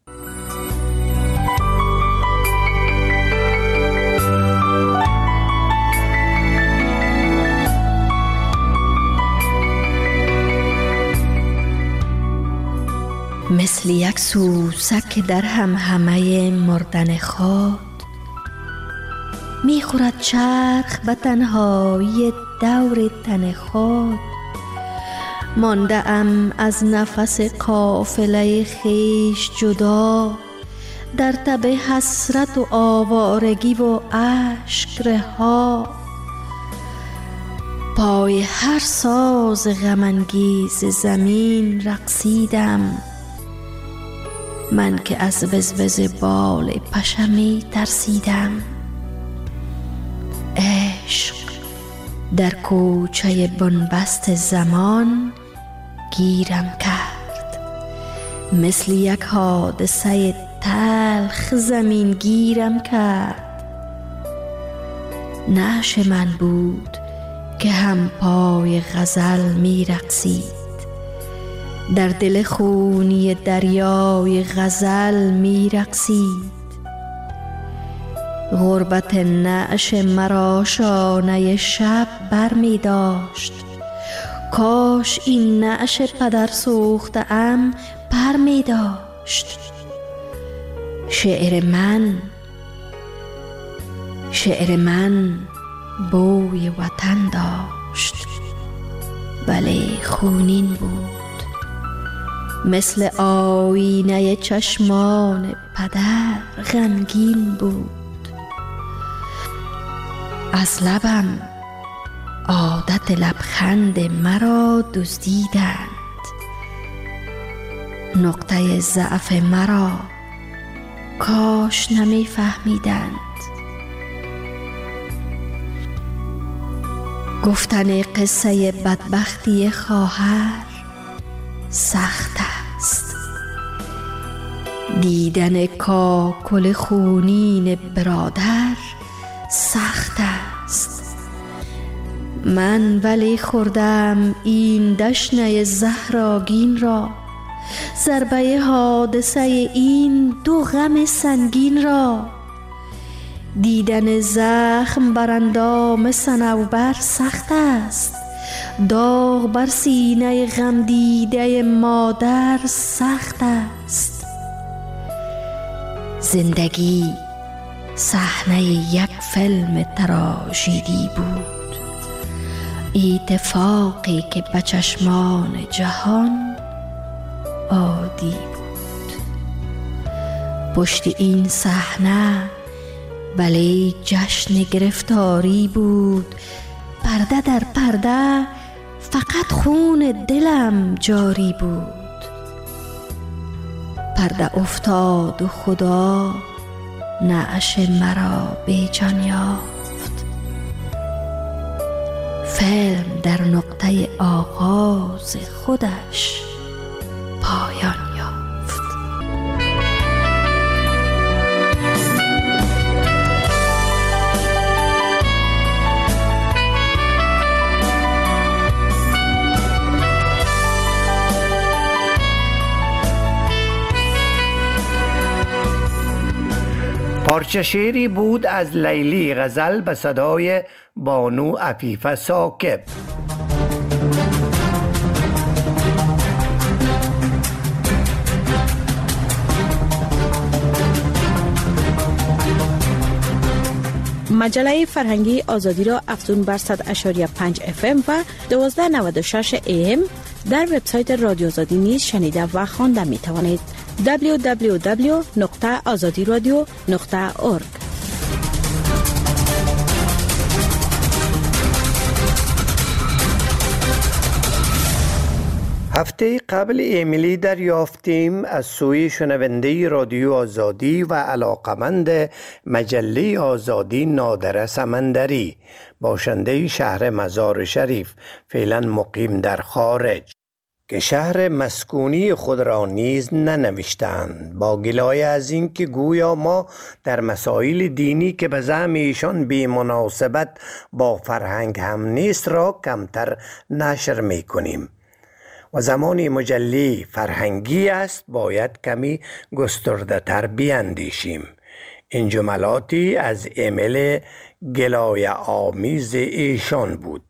مثل یک سوسک در همه مردن خود میخورد چرخ به تنهایی دور تن خود. مانده ام از نفس قافله خیش جدا، در تب حسرت و آوارگی و اشک رها. پای هر ساز غم انگیز زمین رقصیدم، من که از وزوز بال پشمی ترسیدم. عشق در کوچه بنبست زمان گیرم کرد، مثل یک حادثه تلخ زمین گیرم کرد. نعش من بود که هم پای غزل می رقصید، در دل خونی دریای غزل می رقصید. غربت نعش مرا شانه شب بر می داشت، کاش این نعش پدر سوخته ام پر می داشت. شعر من بوی وطن داشت، ولی خونین بود، مثل آینه چشمان پدر غمگین بود. از لبم عادت لبخند مرا دزدیدند، نقطه ضعف مرا کاش نمی فهمیدند. گفتن قصه بدبختی خواهر سخت است، دیدن کاکل خونین برادر سخت است. من ولی خوردم این دشنه زهراگین را، ضربه حادثه این دو غم سنگین را. دیدن زخم بر اندام صنوبر سخت است، داغ بر سینه غم دیده مادر سخت است. زندگی صحنه یک فیلم تراژدی بود، اتفاقی که به چشمان جهان عادی بود. پشت این صحنه ولی جشن گرفتاری بود، پرده در پرده فقط خون دلم جاری بود. پرده افتاد و خدا نعش مرا بی جان یافت. فیلم در نقطه آغاز خودش پایان یافت. پارچه شعری بود از لیلی غزل به صدای بانو عفیفه ثاقب. مجله فرهنگی آزادی را افزون بر 100.5 FM و 1296 AM در وبسایت رادیو آزادی نیز شنیده و خوانده می توانید. www.azadiradio.org. هفته قبل ایمیلی دریافتیم از سوی شنونده رادیو آزادی و علاقمند مجله آزادی نادره سمندری، باشنده شهر مزار شریف، فعلا مقیم در خارج، که شهر مسکونی خود را نیز ننوشتند، با گلایه از این که گویا ما در مسائل دینی که به زعم ایشان بی مناسبت با فرهنگ هم نیست را کمتر نشر می کنیم و زمانی مجله فرهنگی است باید کمی گسترده تر بیاندیشیم. این جملاتی از ایمیل گلایه آمیز ایشان بود.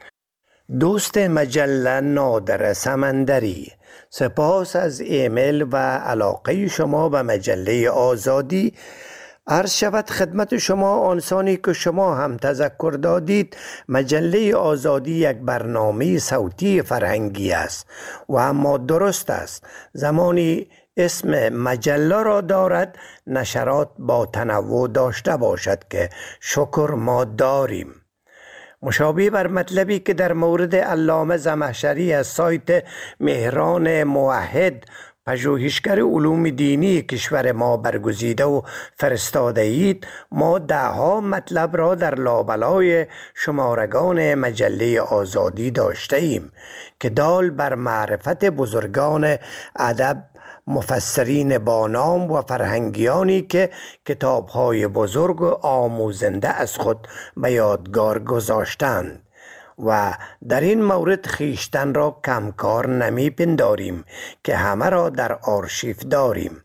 دوست مجله نادره سمندری، سپاس از ایمیل و علاقه شما به مجله آزادی. عرض شود خدمت شما آنسانی که شما هم تذکر دادید، مجله آزادی یک برنامه صوتی فرهنگی است و اما درست است زمانی اسم مجله را دارد نشرات با تنوع داشته باشد که شکر ما داریم. مشابه بر مطلبی که در مورد علامه زمخشری از سایت مهران موحد پژوهشگر علوم دینی کشور ما برگزیده و فرستاده اید، ما دهها مطلب را در لابلای شمارگان مجله آزادی داشته ایم که دال بر معرفت بزرگان ادب، مفسرین با نام و فرهنگیانی که کتاب‌های بزرگ و آموزنده از خود به یادگار گذاشتند و در این مورد خیشتن را کمکار نمی پنداریم که همه را در آرشیو داریم.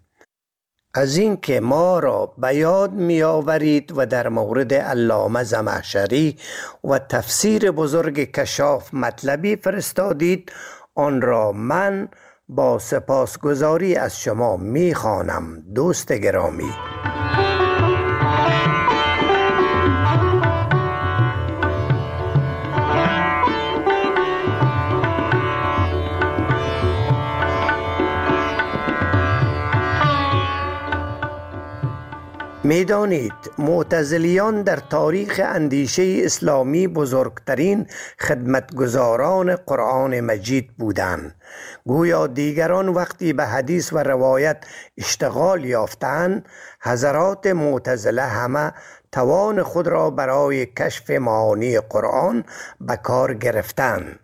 از این که ما را به یاد می آورید و در مورد علامه زمخشری و تفسیر بزرگ کشاف مطلبی فرستادید، آن را من با سپاسگزاری از شما می خوانم. دوست گرامی، میدانید معتزلیان در تاریخ اندیشه اسلامی بزرگترین خدمتگزاران قرآن مجید بودند. گویا دیگران وقتی به حدیث و روایت اشتغال یافتند، حضرات معتزله همه توان خود را برای کشف معانی قرآن به کار گرفتند.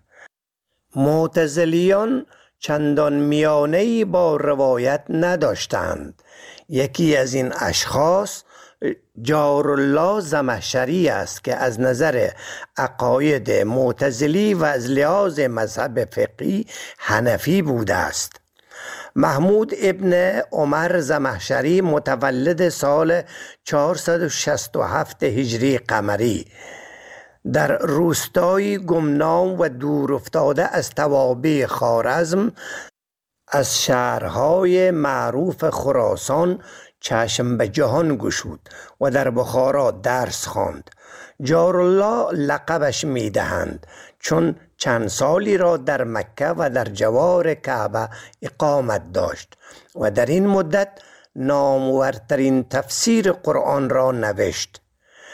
معتزلیان چندان میانه‌ای با روایت نداشتند. یکی از این اشخاص جارالله زمخشری است که از نظر عقاید معتزلی و از لحاظ مذهب فقهی حنفی بوده است. محمود ابن عمر زمخشری متولد سال 467 هجری قمری در روستایی گمنام و دور افتاده از توابع خوارزم از شهرهای معروف خراسان چشم به جهان گشود و در بخارا درس خواند. جارالله لقبش می دهند چون چند سالی را در مکه و در جوار کعبه اقامت داشت و در این مدت نامورترین تفسیر قرآن را نوشت.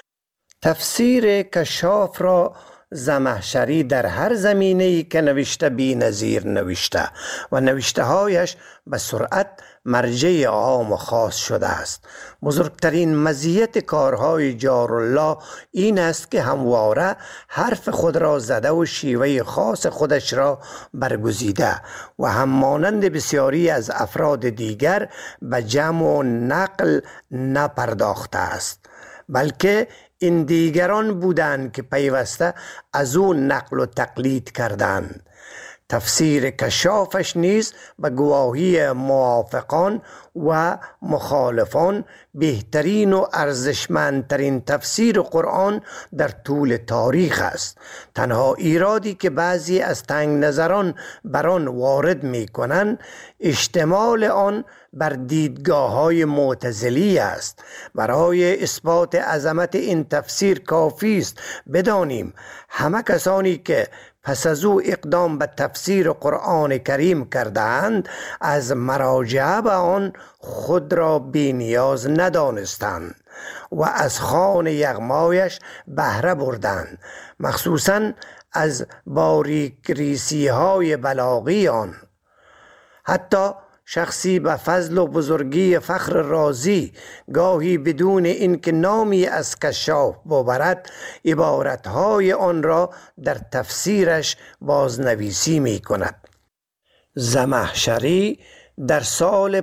تفسیر کشاف را زمخشری در هر زمینه‌ای که نوشته بی نظیر نوشته و نوشته هایش به سرعت مرجع عام و خاص شده است. بزرگترین مزیت کارهای جارالله این است که همواره حرف خود را زده و شیوه خاص خودش را برگزیده و هم مانند بسیاری از افراد دیگر به جمع و نقل نپرداخته است، بلکه این دیگران بودند که پیوسته از او نقل و تقلید کردند. تفسیر کشافش نیز به گواهی موافقان و مخالفان بهترین و ارزشمندترین تفسیر قرآن در طول تاریخ است. تنها ایرادی که بعضی از تنگ نظران بر آن وارد می کنند اشتمال آن بر دیدگاه های معتزلی است. برای اثبات عظمت این تفسیر کافی است بدانیم همه کسانی که پس از او اقدام به تفسیر قرآن کریم کردند از مراجعه به آن خود را بی نیاز ندانستند و از خوان یغمایش بهره بردند، مخصوصاً از باریکریسی های بلاغی آن. حتی شخصی به فضل و بزرگی فخر رازی گاهی بدون اینکه نامی از کشاف ببرد عبارتهای آن را در تفسیرش بازنویسی می کند. زمخشری در سال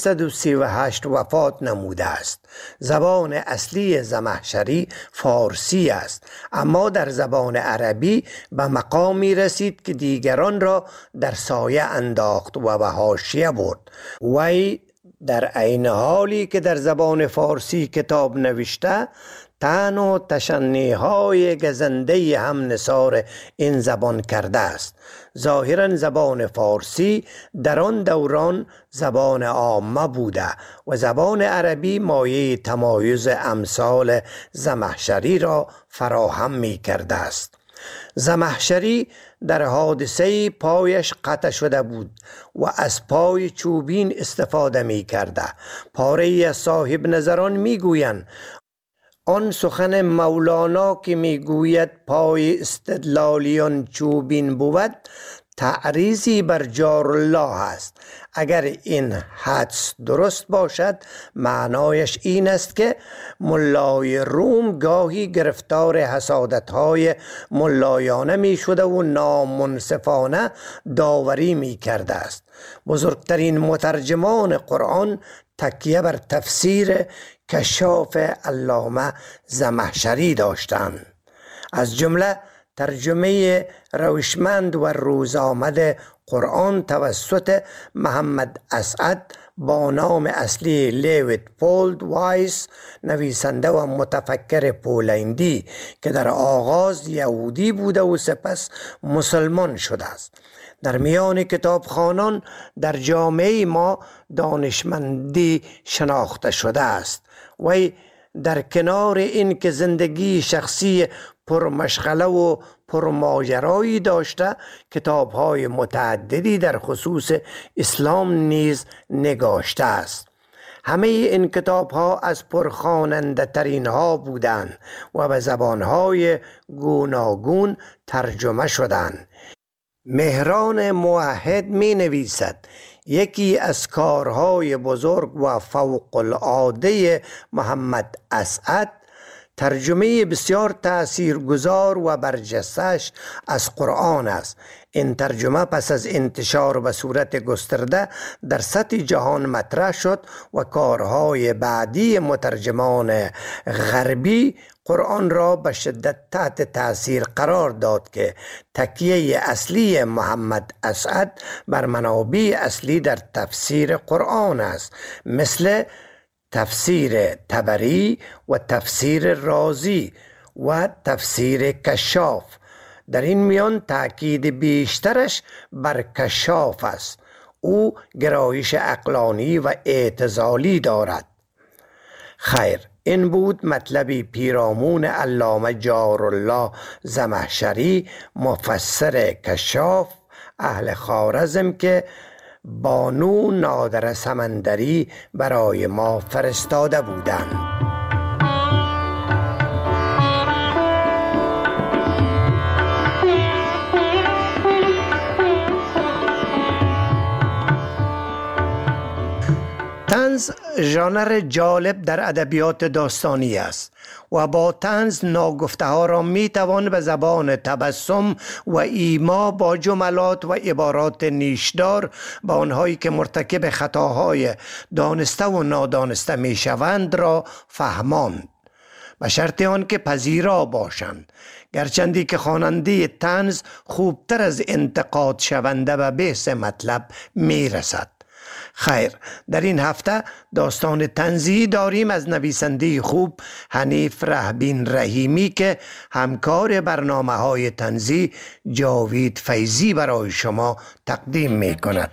538 وفات نموده است. زبان اصلی زمخشری فارسی است، اما در زبان عربی به مقامی رسید که دیگران را در سایه انداخت و به حاشیه برد. وی در عین حالی که در زبان فارسی کتاب نوشته، طعن و تشنی‌های گزنده هم نثار این زبان کرده است. ظاهراً زبان فارسی در آن دوران زبان عامه بوده و زبان عربی مایه تمایز امثال زمخشری را فراهم می کرده است. زمخشری در حادثه پایش قطع شده بود و از پای چوبین استفاده می کرده. پاره از صاحب نظران می گویند آن سخن مولانا که می گوید پای استدلالیان چوبین بود تعریضی بر جارالله است. اگر این حدس درست باشد معنایش این است که ملای روم گاهی گرفتار حسادت‌های ملایانه می شده و نامنصفانه داوری می کرده است. بزرگترین مترجمان قرآن تکیه بر تفسیر کشاف علامه زمخشری داشتند. از جمله ترجمه روشمند و روزآمد قرآن توسط محمد اسعد با نام اصلی لیویت پولد وایس، نویسنده و متفکر پولندی که در آغاز یهودی بوده و سپس مسلمان شده است. در میان کتابخوانان در جامعه ما دانشمندی شناخته شده است. وی در کنار این که زندگی شخصی پرمشغله و پرماجرایی داشته، کتاب‌های متعددی در خصوص اسلام نیز نگاشته است. همه این کتاب‌ها از پرخواننده ترین ها بودند و به زبان‌های گوناگون ترجمه شدند. مهران موحد می نویسد یکی از کارهای بزرگ و فوق العاده محمد اسعد ترجمه بسیار تأثیرگذار و برجسته‌اش از قرآن است. این ترجمه پس از انتشار به صورت گسترده در سطح جهان مطرح شد و کارهای بعدی مترجمان غربی قرآن را به شدت تحت تأثیر قرار داد که تکیه اصلی محمد اسعد بر منابع اصلی در تفسیر قرآن است، مثل تفسیر طبری و تفسیر رازی و تفسیر کشاف. در این میان تأکید بیشترش بر کشاف است. او گرایش عقلانی و اعتزالی دارد. خیر، این بود مطلبی پیرامون علامه جارالله زمخشری، مفسر کشاف اهل خوارزم، که بانو نادر سمندری برای ما فرستاده بودند. طنز ژانر جالب در ادبیات داستانی است و با طنز ناگفته ها را می توان به زبان تبسم و ایما با جملات و عبارات نیشدار به آنهایی که مرتکب خطاهای دانسته و نادانسته می شوند را فهماند. به شرط آن که پذیرا باشند، گرچندی که خواننده طنز خوبتر از انتقاد شونده به بحث مطلب می رسد. خیر، در این هفته داستان طنزی داریم از نویسنده خوب حنیف رهبین رحیمی که همکار برنامه‌های طنزی جاوید فیضی برای شما تقدیم می کند.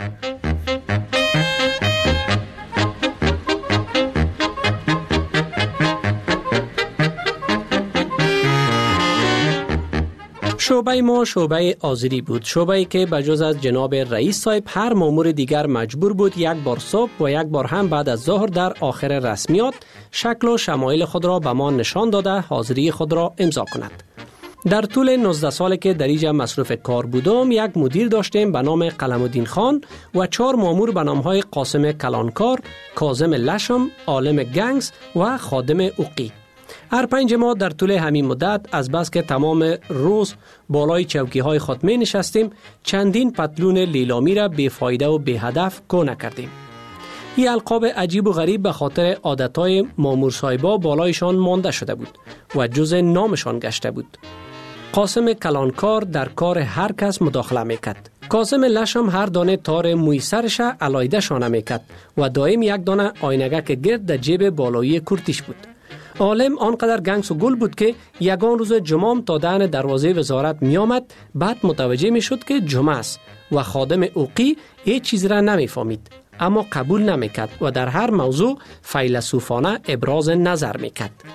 شعبه ما شعبه آذری بود، شعبه‌ای که بجز از جناب رئیس صاحب هر مامور دیگر مجبور بود یک بار صبح و یک بار هم بعد از ظهر در آخر رسمیات شکل و شمایل خود را به ما نشان داده حاضری خود را امضا کند. در طول 19 سالی که در اینجا مصروف کار بودم، یک مدیر داشتیم به نام قلم‌الدین خان و 4 مامور به نام‌های قاسم کلانکار، کاظم لشم، عالم گنگس و خادم اوقی. هر 5 ماه در طول همین مدت از بس که تمام روز بالای چوکی‌های خود می نشستیم، چندین پتلون لیلامی را بی‌فایده و بی هدف کو نکردیم. این القاب عجیب و غریب به خاطر عادتهای مامور صاحبا بالایشان مانده شده بود و جز نامشان گشته بود. قاسم کلانکار در کار هر کس مداخله میکرد. کاظم لشم هر دانه تار موی سرش علایده شانه میکرد و دائم یک دانه آینگک گرد در جیب بالایی کرتیش بود. عالم آنقدر گنگس و گل بود که یگان روز جمعه تا دهن دروازه وزارت می آمد، بعد متوجه می شد که جمعه است و خادم اوقی هیچ چیز را نمی فهمید، اما قبول نمی کرد و در هر موضوع فیلسوفانه ابراز نظر می کرد.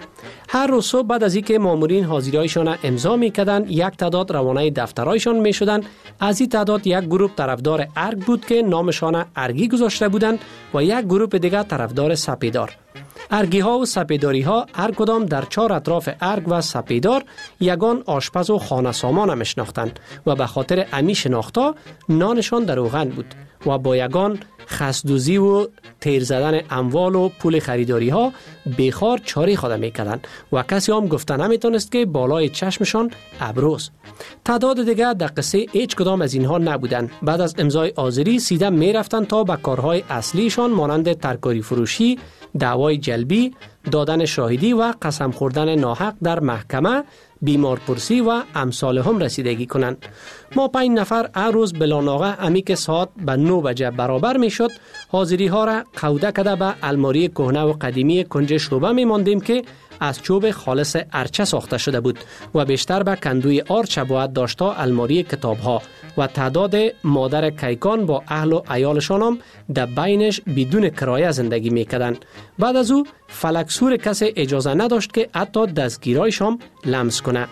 هر روز صبح بعد از اینکه مامورین حاضری‌هایشان امضا می‌کردند، یک تعداد روانه دفترهایشان می‌شدند. از این تعداد یک گروه طرفدار ارگ بود که نامشان ارگی گذاشته بودند و یک گروه دیگر طرفدار سپیدار. ارگی ها و سپیداری ها هر کدام در 4 اطراف ارگ و سپیدار یگان آشپز و خانه سامان میشناختند و به خاطر امی شناختا نانشان در روغن بود و با یگان خسدوزی و تیر زدن اموال و پول خریداری ها بیخار چاری خود میکردند و کسی هم گفته نمیتونست که بالای چشمشان ابروست. تعداد دیگر در قصه هیچ کدام از اینها نبودند. بعد از امضای آذری سیده میرفتند تا به کارهای اصلیشان مانند ترکاری فروشی، دعوای جلبی، دادن شاهدی و قسم خوردن ناحق در محکمه، بیمارپرسی و امثال هم رسیدگی کنند. ما 5 نفر هر روز بلاناغه امی که ساعت به 9 بجه برابر می شد، حاضری ها را قوده کده به الماری کهنه و قدیمی کنج شعبه می ماندیم که از چوب خالص ارچه ساخته شده بود و بیشتر به کندوی آرچ شباهت داشته الماری کتاب ها و تعداد مادر کیکان با اهل و عیالشان هم در بینش بدون کرایه زندگی میکردند. بعد از او فلکسور کسی اجازه نداشت که حتی دستگیرایش هم لمس کنه.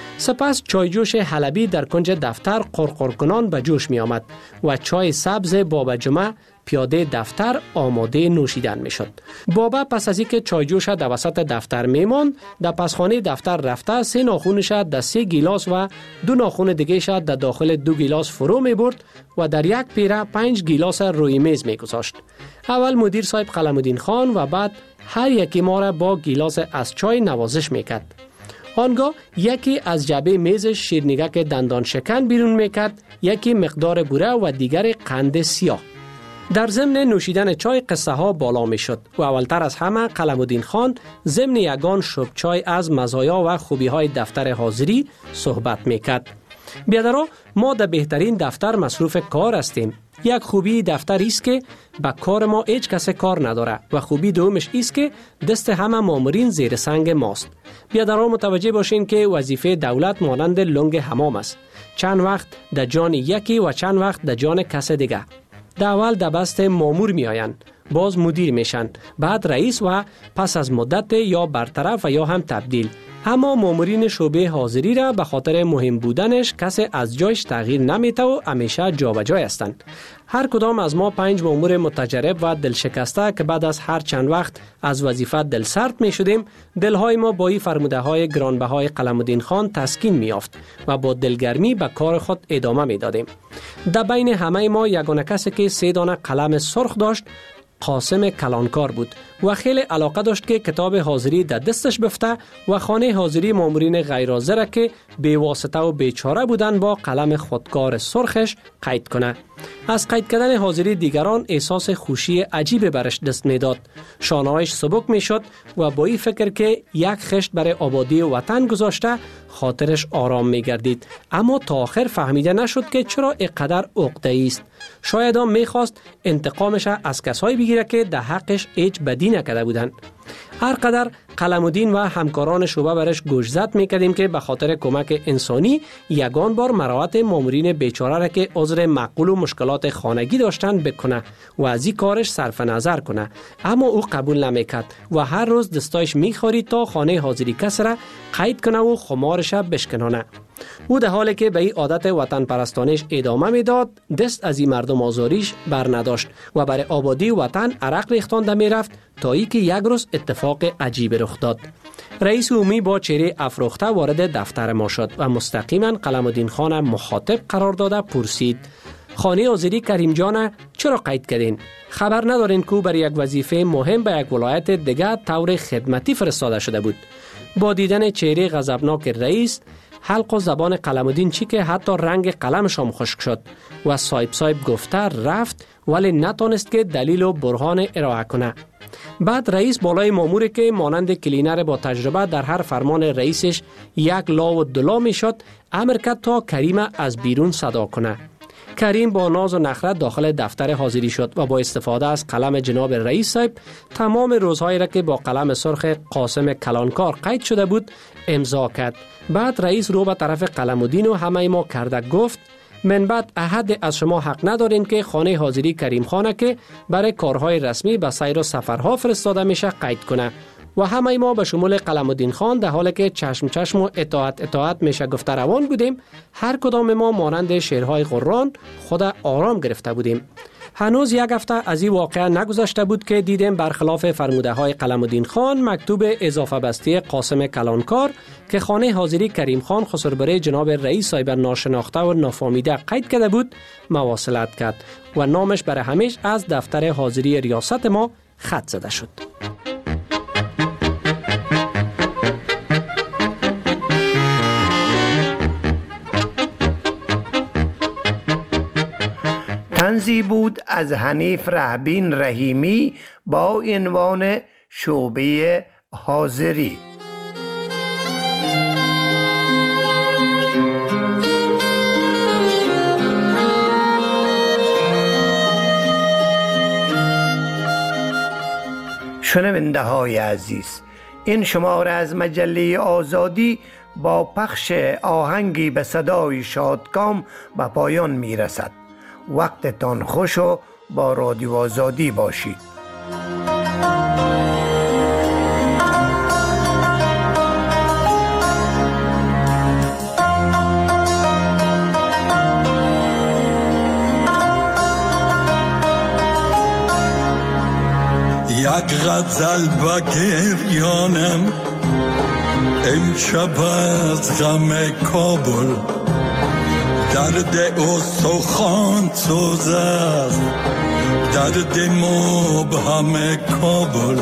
سپس چایجوش حلبی در کنج دفتر قرقر کنان به جوش می آمد و چای سبز بابا جمعه پیاده دفتر آماده نوشیدن می شد. بابا پس از اینکه چایجوش در وسط دفتر می ماند، در پسخانه دفتر رفته 3 ناخونش در 3 گیلاس و 2 ناخون دیگه در داخل 2 گیلاس فرو می برد و در یک پیره 5 گیلاس روی میز می گذاشت. اول مدیر صاحب قلم‌الدین خان و بعد هر یکی ما را با گیلاس از چای نوازش می کرد. آنگاه یکی از جعبه میزش شیرنیگک دندان شکن بیرون میکرد، یکی مقدار بوره و دیگر قند سیاه. در ضمن نوشیدن چای قصه ها بالا می شد و اولتر از همه قلم‌الدین خان ضمن یگان شب چای از مزایا و خوبی های دفتر حاضری صحبت می کرد. بیادرها، ما در بهترین دفتر مصروف کار هستیم. یک خوبی دفتر است که با کار ما هیچ کس کار نداره و خوبی دومش است که دست همه مامورین زیر سنگ ماست. بیادرها متوجه باشین که وظیفه دولت مانند لنگ حمام است. چند وقت در جان یکی و چند وقت در جان کس دیگه. در اول در بست مامور می آیند، باز مدیر میشن، بعد رئیس و پس از مدت یا برطرف و یا هم تبدیل. اما مامورین شعبه حاضری را به خاطر مهم بودنش کسی از جایش تغییر نمیته و همیشه جابجا هستند. هر کدام از ما 5 مامور متجرب و دلشکسته که بعد از هر چند وقت از وظیفه دلسرد می شدیم، دلهای ما با این فرموده های گرانبهای قلم‌الدین خان تسکین می یافت و با دلگرمی به کار خود ادامه می دادیم. در بین همه ما یگانه کسی که 3 دانه قلم سرخ داشت قاسم کلانکار بود و خیلی علاقه داشت که کتاب حاضری در دستش بفته و خانه حاضری مامورین غیرحاضر که بی‌واسطه و بیچاره بودند با قلم خودکار سرخش قید کنه. از قید کردن حاضری دیگران احساس خوشی عجیب برش دست میداد. شانه‌هایش سبک میشد و با این فکر که یک خشت برای آبادی وطن گذاشته خاطرش آرام میگردید. اما تا آخر فهمیده نشد که چرا اینقدر عقده‌ای است. شاید هم میخواست انتقامش از کسایی بگیره که در حقش هیچ بدی نکرده بودند. هر قدر قلمودین و همکاران شعبه برش گوشزد میکردیم که به خاطر کمک انسانی یگان بار مراعات مامورین بیچاره را که عذر معقول و مشکلات خانگی داشتند بکنه و از این کارش صرف نظر کنه، اما او قبول نمیکرد و هر روز دستایش میخورید تا خانه حاضری کس را قید کنه و خمارش بشکنانه. او در حالی که به این عادت وطن پرستانش ادامه میداد دست از این مردم آزاریش بر نداشت و برای آبادی وطن عرق ریختانده میرفت تا ای که یک روز اتفاق عجیب رخ داد. رئیس عمومی با چهره افروخته وارد دفتر ما شد و مستقیما قلمودین خان مخاطب قرار داده پرسید: خانه حاضری کریم جان چرا قید کردین؟ خبر ندارین که برای یک وظیفه مهم به یک ولایت دیگر طور خدمتی فرستاده شده بود؟ با دیدن چهره غضبناک رئیس حلق و زبان قلمودین چی که حتی رنگ قلمش هم خشک شد و صاحب گفته رفت ولی نتونست که دلیل و برهان ارائه کنه. بعد رئیس بالای ماموری که مانند کلینر با تجربه در هر فرمان رئیسش یک لا و دلا می شد امر کرد تا کریم از بیرون صدا کنه. کریم با ناز و نخرت داخل دفتر حاضری شد و با استفاده از قلم جناب رئیس صاحب تمام روزهایی را که با قلم سرخ قاسم کلانکار قید شده بود امضا کرد. بعد رئیس رو به طرف قلمودین و همه ما کرده گفت: من بعد احد از شما حق ندارین که خانه حاضری کریم خانه که برای کارهای رسمی به سیر و سفرها فرستاده میشه قید کنه و همه ما به شمول قلمودین خان در حالی که چشم و اطاعت میشه گفته روان بودیم، هر کدام ما مانند شیرهای قرآن خود آرام گرفته بودیم. هنوز یک هفته از این واقعه نگذشته بود که دیدیم برخلاف فرموده های قلمودین خان مکتوب اضافه بسته قاسم کلانکار که خانه حاضری کریم خان خسربره جناب رئیس صاحب ناشناخته و نافهمیده قید کرده بود مواصلت کرد و نامش برای همیشه از دفتر حاضری ریاست ما خط زده شد. طنزی بود از حنیف رهبین رحیمی با عنوان شعبه حاضری. شنونده های عزیز، این شماره از مجله آزادی با پخش آهنگی به صدای شادکام به پایان می رسد. وقتتان خوش و با رادیو آزادی باشید. یک غزل با گریانم امشب از غم کابل، درد استخوان سوز است، درد مبهم کابل.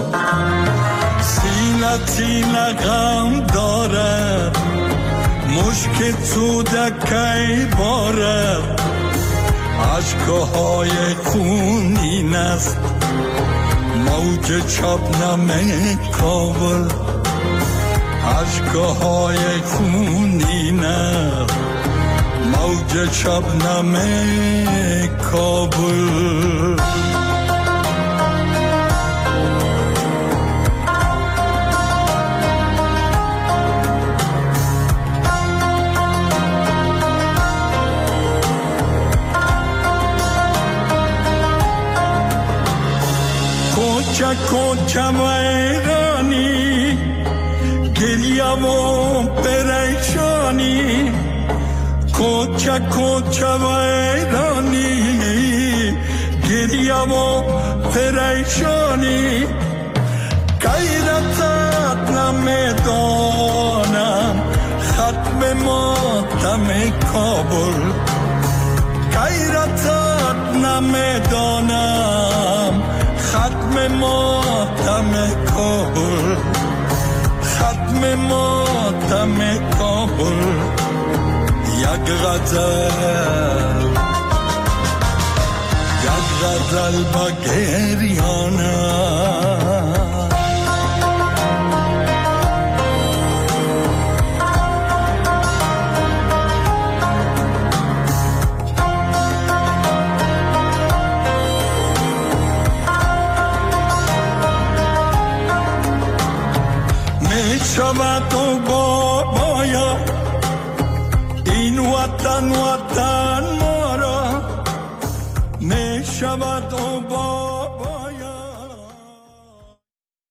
سینه غم دارد، مشک سودکی بارد، عشقهای خونین است موج شبنم کابل، عشقهای خونین است موج شبنم کابل. کوچه ویرانی، گریه و پریشانی، کوچه ویرانی، گریه و پریشانی. غیرتت نمیدانم ختم ماتم کابل، غیرتت نمیدانم ختم کابل، ختم ماتم کابل، یک غزل با گریانه. شود و بایا این وطن ما را می شود